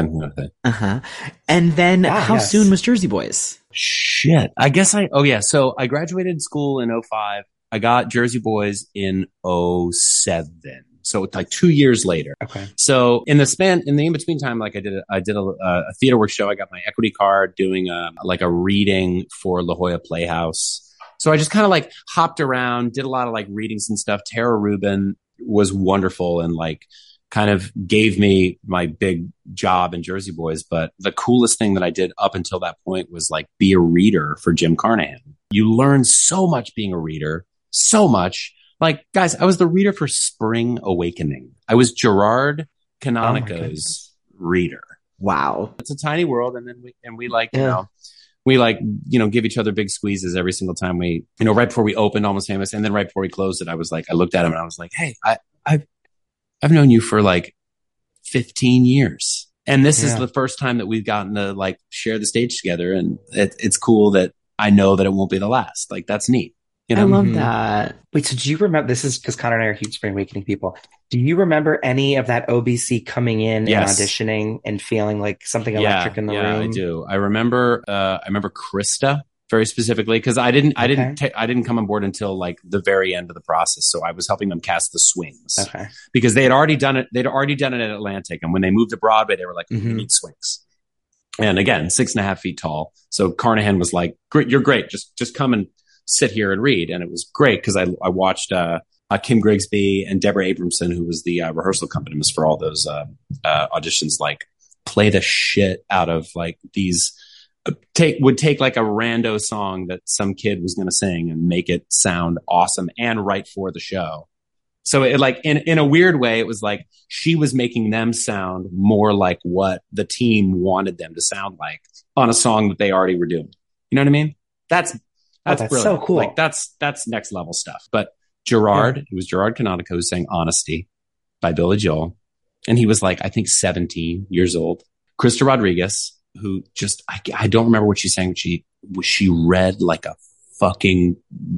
B: Uh-huh. And then
A: Wow,
B: how
A: yes.
B: soon was Jersey Boys?
C: Shit. I guess I, oh yeah. So I graduated school in oh five. I got Jersey Boys in oh seven. So it's like two years later.
A: Okay.
C: So in the span, in the in-between time, like I did, a, I did a, a theater work show. I got my equity card doing a, like a reading for La Jolla Playhouse. So I just kind of like hopped around, did a lot of like readings and stuff. Tara Rubin was wonderful and like kind of gave me my big job in Jersey Boys. But the coolest thing that I did up until that point was like be a reader for Jim Carnahan. You learn so much being a reader, so much. Like, guys, I was the reader for Spring Awakening. I was Gerard Canonico's
A: Oh
C: reader.
B: Wow.
C: It's a tiny world. And then we, and we like,
A: Yeah.
C: you know, we like, you know, give each other big squeezes every single time we, you know, right before we opened Almost Famous. And then right before we closed it, I was like, I looked at him and I was like, hey, I, I've, I've known you for like fifteen years. And this
A: Yeah.
C: is the first time that we've gotten to like share the stage together. And it, it's cool that I know that it won't be the last. Like, that's neat. You know?
B: I love
A: Mhm.
B: that.
A: Wait, so do you remember, this is because Connor and I are huge Spring Awakening people. Do you remember any of that O B C coming in
C: Yes.
A: and auditioning and feeling like something
C: Yeah,
A: electric in the
C: yeah,
A: room?
C: I do. I remember, uh, I remember Krista very specifically because I didn't, I didn't, ta- I didn't come on board until like the very end of the process. So I was helping them cast the swings
A: Okay.
C: because they had already done it. They'd already done it at Atlantic. And when they moved to Broadway, they were like, we
A: Mhm.
C: need swings. And again, six and a half feet tall. So Carnahan was like, great, you're great. Just, just come and sit here and read. And it was great because I, I watched, uh, uh, Kim Grigsby and Deborah Abramson, who was the uh, rehearsal accompanist for all those, uh, uh, auditions, like play the shit out of like these, uh, take, would take like a rando song that some kid was going to sing and make it sound awesome and right for the show. So it like, in, in a weird way, it was like she was making them sound more like what the team wanted them to sound like on a song that they already were doing. You know what I mean? That's, That's,
A: that's
C: brilliant.
A: so cool.
C: Like that's that's next level stuff. But Gerard, yeah. it was Gerard Canonico who sang "Honesty" by Billy Joel, and he was like I think seventeen years old. Krista Rodriguez, who just I, I don't remember what she sang, but she she read like a fucking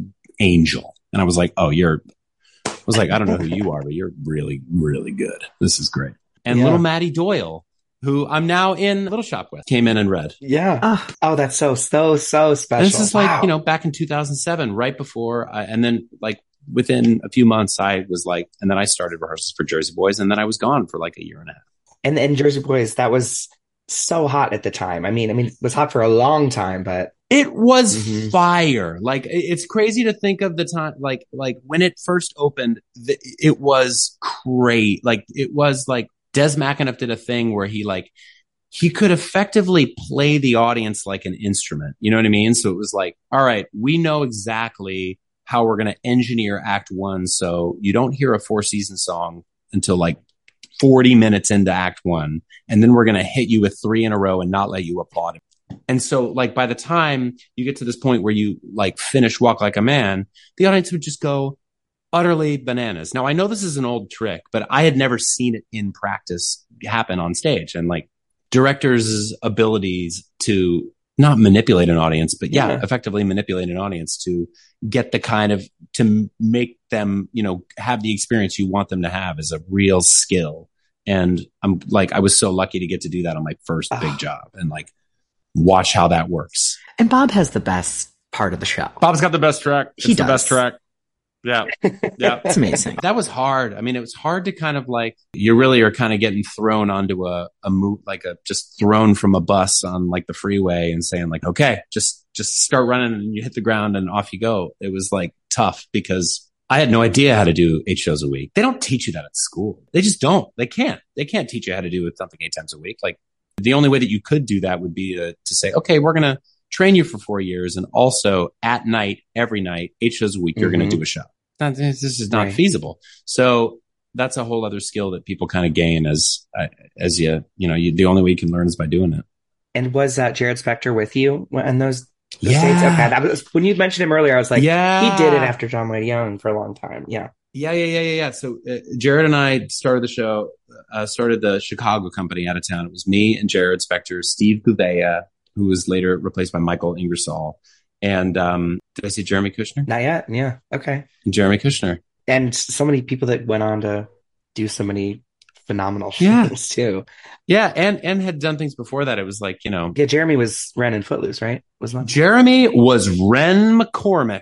C: angel, and I was like, oh, you're. I was like, I don't know who you are, but you're really really good. This is great. And
A: Yeah.
C: little Maddie Doyle, who I'm now in Little Shop with, came in and read.
A: Yeah.
B: Ah.
A: Oh, that's so, so, so special.
C: And this is like,
A: Wow.
C: you know, back in two thousand seven, right before, I, and then like within a few months, I was like, and then I started rehearsals for Jersey Boys, and then I was gone for like a year and a half.
A: And and Jersey Boys, that was so hot at the time. I mean, I mean, it was hot for a long time, but
C: It was
A: Mhm.
C: fire. Like, it- it's crazy to think of the time, like, like when it first opened, th- it was great. Like, it was like Des McAnuff did a thing where he like, he could effectively play the audience like an instrument. You know what I mean? So it was like, all right, we know exactly how we're going to engineer act one. So you don't hear a Four Seasons song until like forty minutes into act one. And then we're going to hit you with three in a row and not let you applaud it. And so like by the time you get to this point where you like finish Walk Like a Man, the audience would just go utterly bananas. Now I know this is an old trick, but I had never seen it in practice happen on stage. And like directors' abilities to not manipulate an audience, but yeah,
A: Yeah.
C: effectively manipulate an audience to get the kind of, to make them, you know, have the experience you want them to have is a real skill. And I'm like, I was so lucky to get to do that on my first
A: Ah.
C: big job and like watch how that works.
B: And Bob has the best part of the show.
C: Bob's got the best track.
B: He
C: It's the
B: does.
C: best track. Yeah. Yeah.
B: It's amazing.
C: That was hard. I mean, it was hard to kind of like, you really are kind of getting thrown onto a, a move, like a, just thrown from a bus on like the freeway and saying like, okay, just, just start running and you hit the ground and off you go. It was like tough because I had no idea how to do eight shows a week. They don't teach you that at school. They just don't. They can't. They can't teach you how to do something eight times a week. Like the only way that you could do that would be to, to say, okay, we're going to train you for four years. And also at night, every night, eight shows a week, you're mm-hmm. going to do a show. Not, this is not right. feasible. So that's a whole other skill that people kind of gain as, uh, as you, you know, you, the only way you can learn is by doing it.
A: And was uh, Jared Spector with you in those? The
C: yeah.
A: States? Okay. That was, when you mentioned him earlier, I was like,
C: yeah.
A: he did it after John Wayne Young for a long time. Yeah.
C: Yeah, yeah, yeah, yeah, yeah. So uh, Jared and I started the show, uh, started the Chicago company out of town. It was me and Jared Spector, Steve Gouveia, who was later replaced by Michael Ingersoll. And um, did I see Jeremy Kushner?
A: Not yet. Yeah. Okay.
C: And Jeremy Kushner.
A: And so many people that went on to do so many phenomenal
C: yeah.
A: things too.
C: Yeah, and and had done things before that. It was like, you know.
A: Yeah, Jeremy was Ren in Footloose, right? Was not
C: Jeremy was Ren McCormick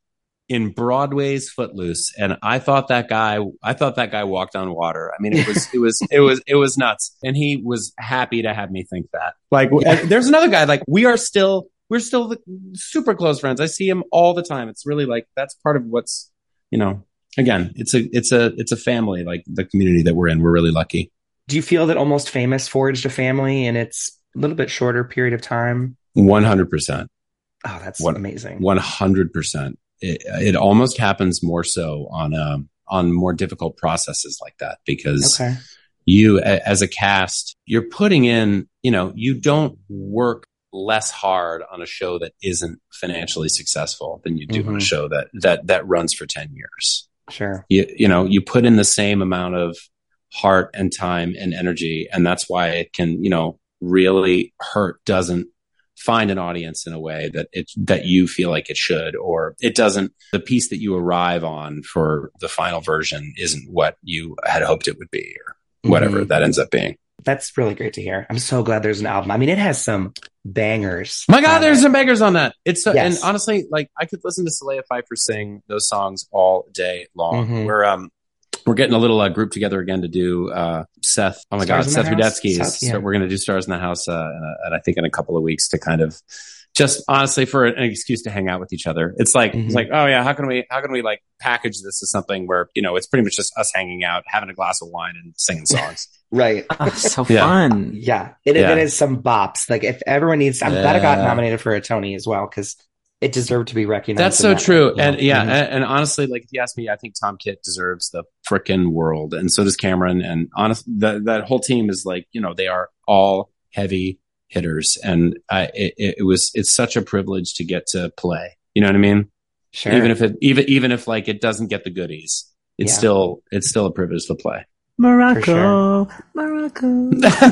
C: in Broadway's Footloose, and I thought that guy I thought that guy walked on water. I mean, it was it was it was it was nuts. And he was happy to have me think that. Like yeah. there's another guy, like we are still we're still super close friends. I see him all the time. It's really like that's part of what's, you know, again, it's a it's a it's a family, like the community that we're in. We're really lucky.
A: Do you feel that Almost Famous forged a family in its a little bit shorter period of time?
C: one hundred percent.
A: Oh, that's
C: one,
A: amazing.
C: one hundred percent. It, it almost happens more so on um on more difficult processes like that, because
A: okay.
C: you a, as a cast, you're putting in, you know, you don't work less hard on a show that isn't financially successful than you do mm-hmm. on a show that that that runs for ten years.
A: Sure.
C: You you know, you put in the same amount of heart and time and energy, and that's why it can, you know, really hurt doesn't find an audience in a way that it that you feel like it should, or it doesn't, the piece that you arrive on for the final version isn't what you had hoped it would be, or whatever mm-hmm. that ends up being.
A: That's really great to hear. I'm so glad there's an album. I mean, it has some bangers.
C: My God, there's it. some bangers on that. It's uh,
A: yes.
C: And honestly, like I could listen to Saleha Pfeiffer sing those songs all day long.
A: Mm-hmm.
C: We're um we're getting a little uh, group together again to do uh, Seth. Oh my Stars God, Seth Rudetsky's. Yeah. So we're going to do Stars in the House, uh, and I think in a couple of weeks to kind of just honestly for an excuse to hang out with each other. It's like mm-hmm. it's like oh yeah, how can we how can we like package this as something where, you know, it's pretty much just us hanging out, having a glass of wine, and singing songs.
A: Right.
B: Oh, so
C: yeah.
B: fun.
A: Yeah. It,
C: yeah.
A: it is some bops. Like if everyone needs, I'm glad I got nominated for a Tony as well, because it deserved to be recognized.
C: That's so
A: that
C: true.
A: way,
C: and
A: know?
C: yeah.
A: Mm-hmm.
C: And, and honestly, like if you ask me, I think Tom Kitt deserves the frickin' world. And so does Cameron. And honestly, that, that whole team is like, you know, they are all heavy hitters. And I, it, it was, it's such a privilege to get to play. You know what I mean?
A: Sure.
C: Even if it, even, even if like it doesn't get the goodies, it's yeah. still, it's still a privilege to play.
B: Morocco, sure. Morocco.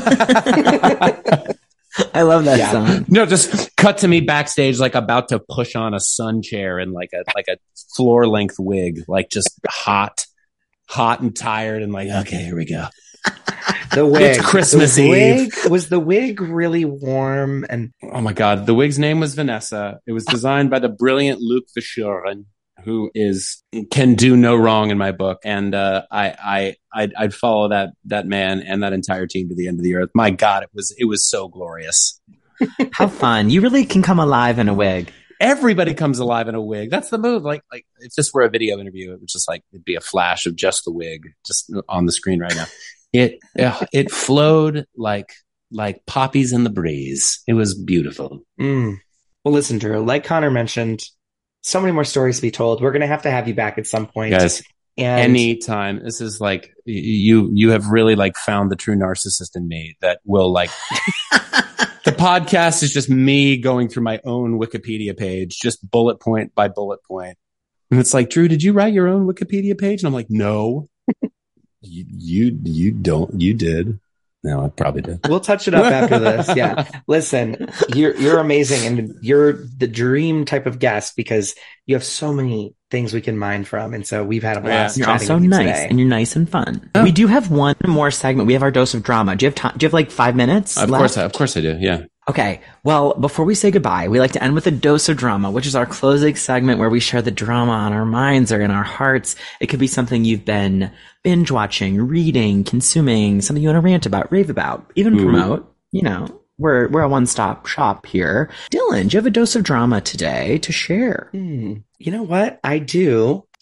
B: I love that yeah. song.
C: No, just cut to me backstage, like about to push on a sun chair in like a like a floor length wig, like just hot, hot and tired, and like, okay, here we go.
A: The wig,
C: it's Christmas
A: the
C: Eve.
A: Wig, was the wig really warm? And
C: oh my God, the wig's name was Vanessa. It was designed by the brilliant Luc Verschuren, who is can do no wrong in my book, and uh, I I I'd, I'd follow that that man and that entire team to the end of the earth. My God, it was it was so glorious.
B: How fun! You really can come alive in a wig.
C: Everybody comes alive in a wig. That's the move. Like like if this were a video interview, it was just like it'd be a flash of just the wig just on the screen right now. It uh, it flowed like like poppies in the breeze. It was beautiful.
A: Mm. Well, listen, Drew. Like Connor mentioned, so many more stories to be told. We're going to have to have you back at some point.
C: Guys,
A: and
C: anytime. This is like, you, you have really like found the true narcissist in me that will like, the podcast is just me going through my own Wikipedia page, just bullet point by bullet point. And it's like, Drew, did you write your own Wikipedia page? And I'm like, no, you, you, you don't, you did. No, I probably did.
A: We'll touch it up after this. Yeah. Listen, you're you're amazing, and you're the dream type of guest because you have so many things we can mine from. And so we've had a blast.
B: Yeah. You're also
A: you
B: nice
A: today.
B: and you're nice and fun.
C: Oh.
B: We do have one more segment. We have our dose of drama. Do you have time? Do you have like five minutes?
C: Of
B: left?
C: course, I, of course I do. Yeah.
B: Okay. Well, before we say goodbye, we like to end with a dose of drama, which is our closing segment where we share the drama on our minds or in our hearts. It could be something you've been binge watching, reading, consuming, something you want to rant about, rave about, even
C: Ooh.
B: promote. You know, we're we're a one-stop shop here. Dylan, do you have a dose of drama today to share?
A: Hmm. You know what? I do.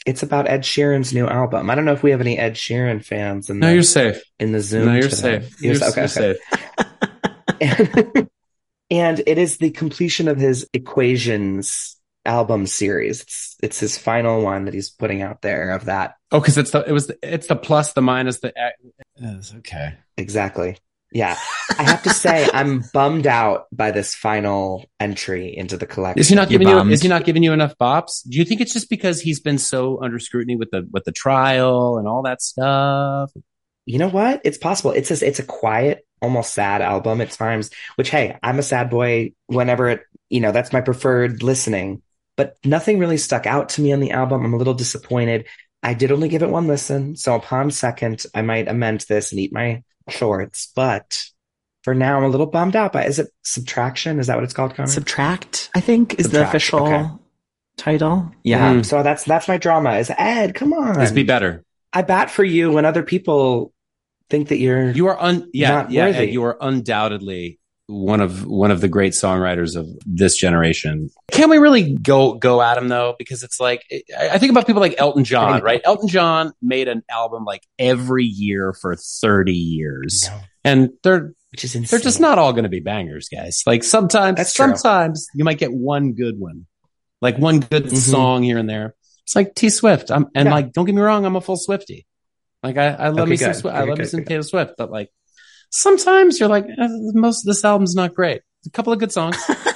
A: It's about Ed Sheeran's new album. I don't know if we have any Ed Sheeran fans in the
C: No, you're safe.
A: in the Zoom.
C: No, you're
A: today.
C: safe.
A: You're,
C: You're,
A: okay,
C: you're
A: okay.
C: safe.
A: And it is the completion of his Equations album series. It's it's his final one that he's putting out there of that.
C: Oh, because it's the it was the, it's the plus, the minus, the yes, okay.
A: Exactly. Yeah. I have to say I'm bummed out by this final entry into the collection.
C: Is he not
B: You're
C: giving you?
B: bummed?
C: Is he not giving you enough bops? Do you think it's just because he's been so under scrutiny with the with the trial and all that stuff?
A: You know what? It's possible. It's just, it's a quiet, almost sad album at times, which, hey, I'm a sad boy whenever it, you know, that's my preferred listening, but nothing really stuck out to me on the album. I'm a little disappointed. I did only give it one listen. So upon second, I might amend this and eat my shorts, but for now, I'm a little bummed out by, is it Subtraction? Is that what it's called, Connor?
B: Subtract, I think, is the
A: Subtract,
B: official
A: okay.
B: title. Yeah.
A: Um, so that's, that's my drama is Ed, come on.
C: Let's be better.
A: I bat for you when other people think that you're,
C: You are un yeah
A: Not
C: yeah
A: worthy.
C: Ed, you are undoubtedly one of one of the great songwriters of this generation. Can we really go go at him though? Because it's like I I think about people like Elton John, right? Elton John made an album like every year for thirty years,
A: No.
C: and they're
A: which is insane.
C: they're just not all going to be bangers, guys. Like sometimes,
A: That's true.
C: sometimes you might get one good one, like one good
A: Mhm.
C: song here and there. It's like T Swift. I'm, and
A: Yeah.
C: like, don't get me wrong, I'm a full Swiftie. Like I, I love
A: Okay,
C: me some,
A: good.
C: Swi- I
A: Good,
C: love
A: good,
C: me some
A: good.
C: Taylor Swift, but like sometimes you're like, eh, most of this album's not great. A couple of good songs.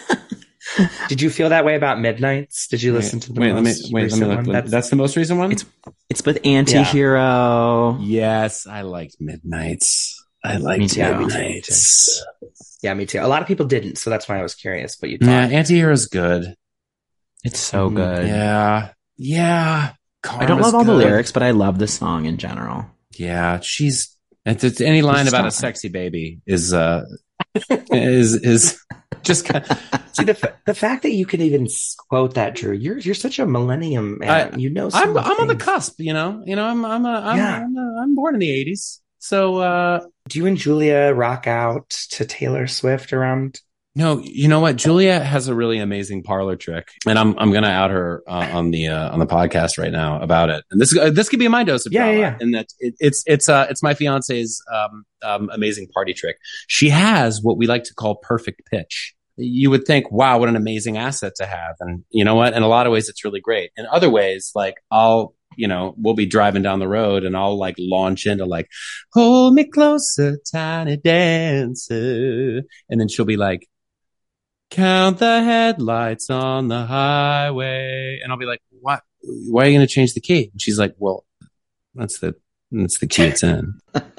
A: Did you feel that way about Midnights? Did you listen to the
C: wait, let me
A: most
C: wait. Let
A: recent
C: me look.
A: one?
C: That's,
A: That's,
C: that's the most recent one.
B: It's it's with Antihero.
C: Yes, I liked Midnights. I
B: Me
C: liked
B: too.
C: Midnights.
A: yeah, me too. A lot of people didn't, so that's why I was curious. But you
C: Yeah,
A: thought,
C: Antihero's good.
B: It's so
A: Mhm.
B: good.
C: Yeah, yeah.
B: I don't
C: Karma's
B: love all the
C: good.
B: lyrics, but I love the song in general.
C: Yeah, she's. And to, to any line about a
B: star.
C: sexy baby is uh is is just kind of,
A: see the fa- the fact that you can even s- quote that, Drew. You're you're such a millennium man.
C: I-
A: you know, so
C: I'm
A: many
C: I'm on the
A: things.
C: cusp, you know. You know, I'm I'm a, I'm,
A: Yeah.
C: I'm, a, I'm born in the eighties, so uh
A: Do you and Julia rock out to Taylor Swift around?
C: no, you know what? Julia has a really amazing parlor trick, and I'm I'm gonna out her uh, on the uh, on the podcast right now about it. And this uh, this could be my dose of
A: Yeah,
C: drama.
A: yeah, yeah.
C: And that it, it's it's uh it's my fiance's um um amazing party trick. She has what we like to call perfect pitch. You would think, wow, what an amazing asset to have. And you know what? In a lot of ways, it's really great. In other ways, like I'll, you know, we'll be driving down the road and I'll like launch into like, hold me closer, tiny dancer. And then she'll be like, count the headlights on the highway. And I'll be like, what? Why are you going to change the key? And she's like, well, that's the, that's the key it's in.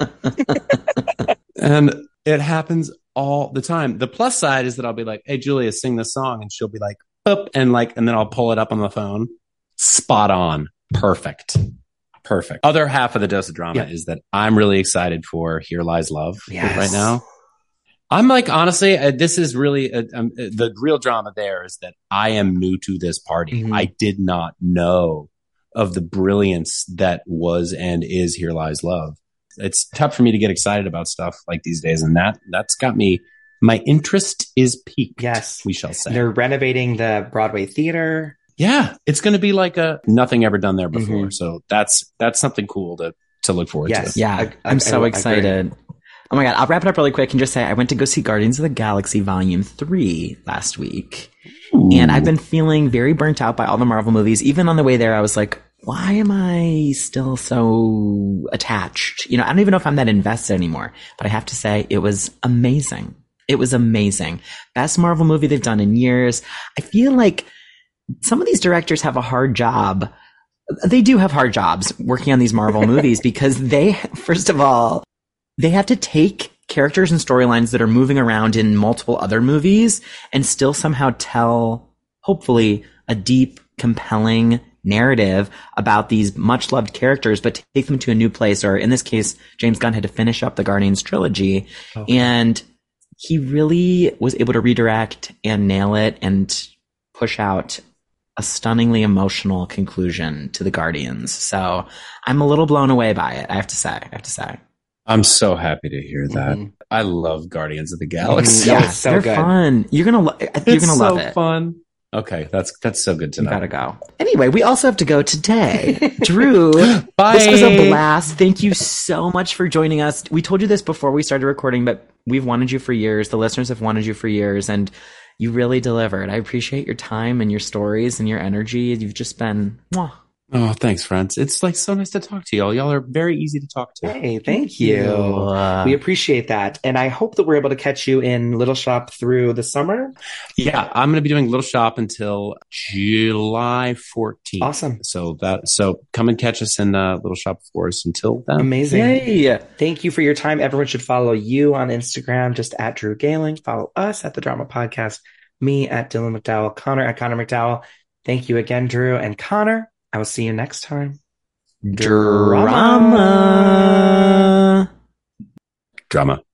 C: And it happens all the time. The plus side is that I'll be like, hey, Julia, sing this song. And she'll be like, boop. And like, and then I'll pull it up on the phone. Spot on. Perfect. Perfect. Other half of the dose of drama
A: Yeah.
C: is that I'm really excited for Here Lies Love
A: Yes.
C: right now. I'm like, honestly, uh, this is really uh, um, uh, the real drama there is that I am new to this party.
A: Mhm.
C: I did not know of the brilliance that was and is Here Lies Love. It's tough for me to get excited about stuff like these days. And that, that's got me, my interest is piqued.
A: Yes.
C: We shall say.
A: They're renovating the Broadway theater.
C: Yeah. It's going to be like a nothing ever done there before.
A: Mhm.
C: So that's, that's something cool to, to look forward
A: Yes.
C: to.
B: Yeah,
A: I- I-
B: I'm so
A: I- I
B: excited. Oh my God. I'll wrap it up really quick and just say I went to go see Guardians of the Galaxy Volume three last week. And I've been feeling very burnt out by all the Marvel movies. Even on the way there, I was like, why am I still so attached? You know, I don't even know if I'm that invested anymore, but I have to say it was amazing. It was amazing. Best Marvel movie they've done in years. I feel like some of these directors have a hard job. They do have hard jobs working on these Marvel movies because they, first of all, they have to take characters and storylines that are moving around in multiple other movies and still somehow tell, hopefully, a deep, compelling narrative about these much loved characters, but take them to a new place. Or in this case, James Gunn had to finish up the Guardians trilogy.
A: Okay.
B: And he really was able to redirect and nail it and push out a stunningly emotional conclusion to the Guardians. So I'm a little blown away by it. I have to say, I have to say.
C: I'm so happy to hear that.
A: Mhm.
C: I love Guardians of the Galaxy.
A: Mhm.
B: Yeah,
A: it's so
B: they're
A: good.
B: fun. You're gonna, lo- you're
C: It's
B: gonna
C: so
B: love it.
C: fun. Okay, that's that's so good to
B: You
C: know.
B: gotta go. Anyway, we also have to go today. Drew,
C: Bye.
B: this was a blast. Thank you so much for joining us. We told you this before we started recording, but we've wanted you for years. The listeners have wanted you for years, and you really delivered. I appreciate your time and your stories and your energy. You've just been... Mwah.
C: Oh, thanks, friends. It's like so nice to talk to y'all. Y'all are very easy to talk to.
A: Hey, thank you.
B: Uh,
A: We appreciate that. And I hope that we're able to catch you in Little Shop through the summer.
C: Yeah, I'm going to be doing Little Shop until July fourteenth.
A: Awesome.
C: So that so come and catch us in uh, Little Shop for us until then.
A: Amazing.
B: Yay.
A: Thank you for your time. Everyone should follow you on Instagram, just at Drew Gailing. Follow us at The Drama Podcast. Me at Dylan McDowell. Connor at Connor McDowell. Thank you again, Drew. And Connor, I will see you next time.
B: Drama.
C: Drama.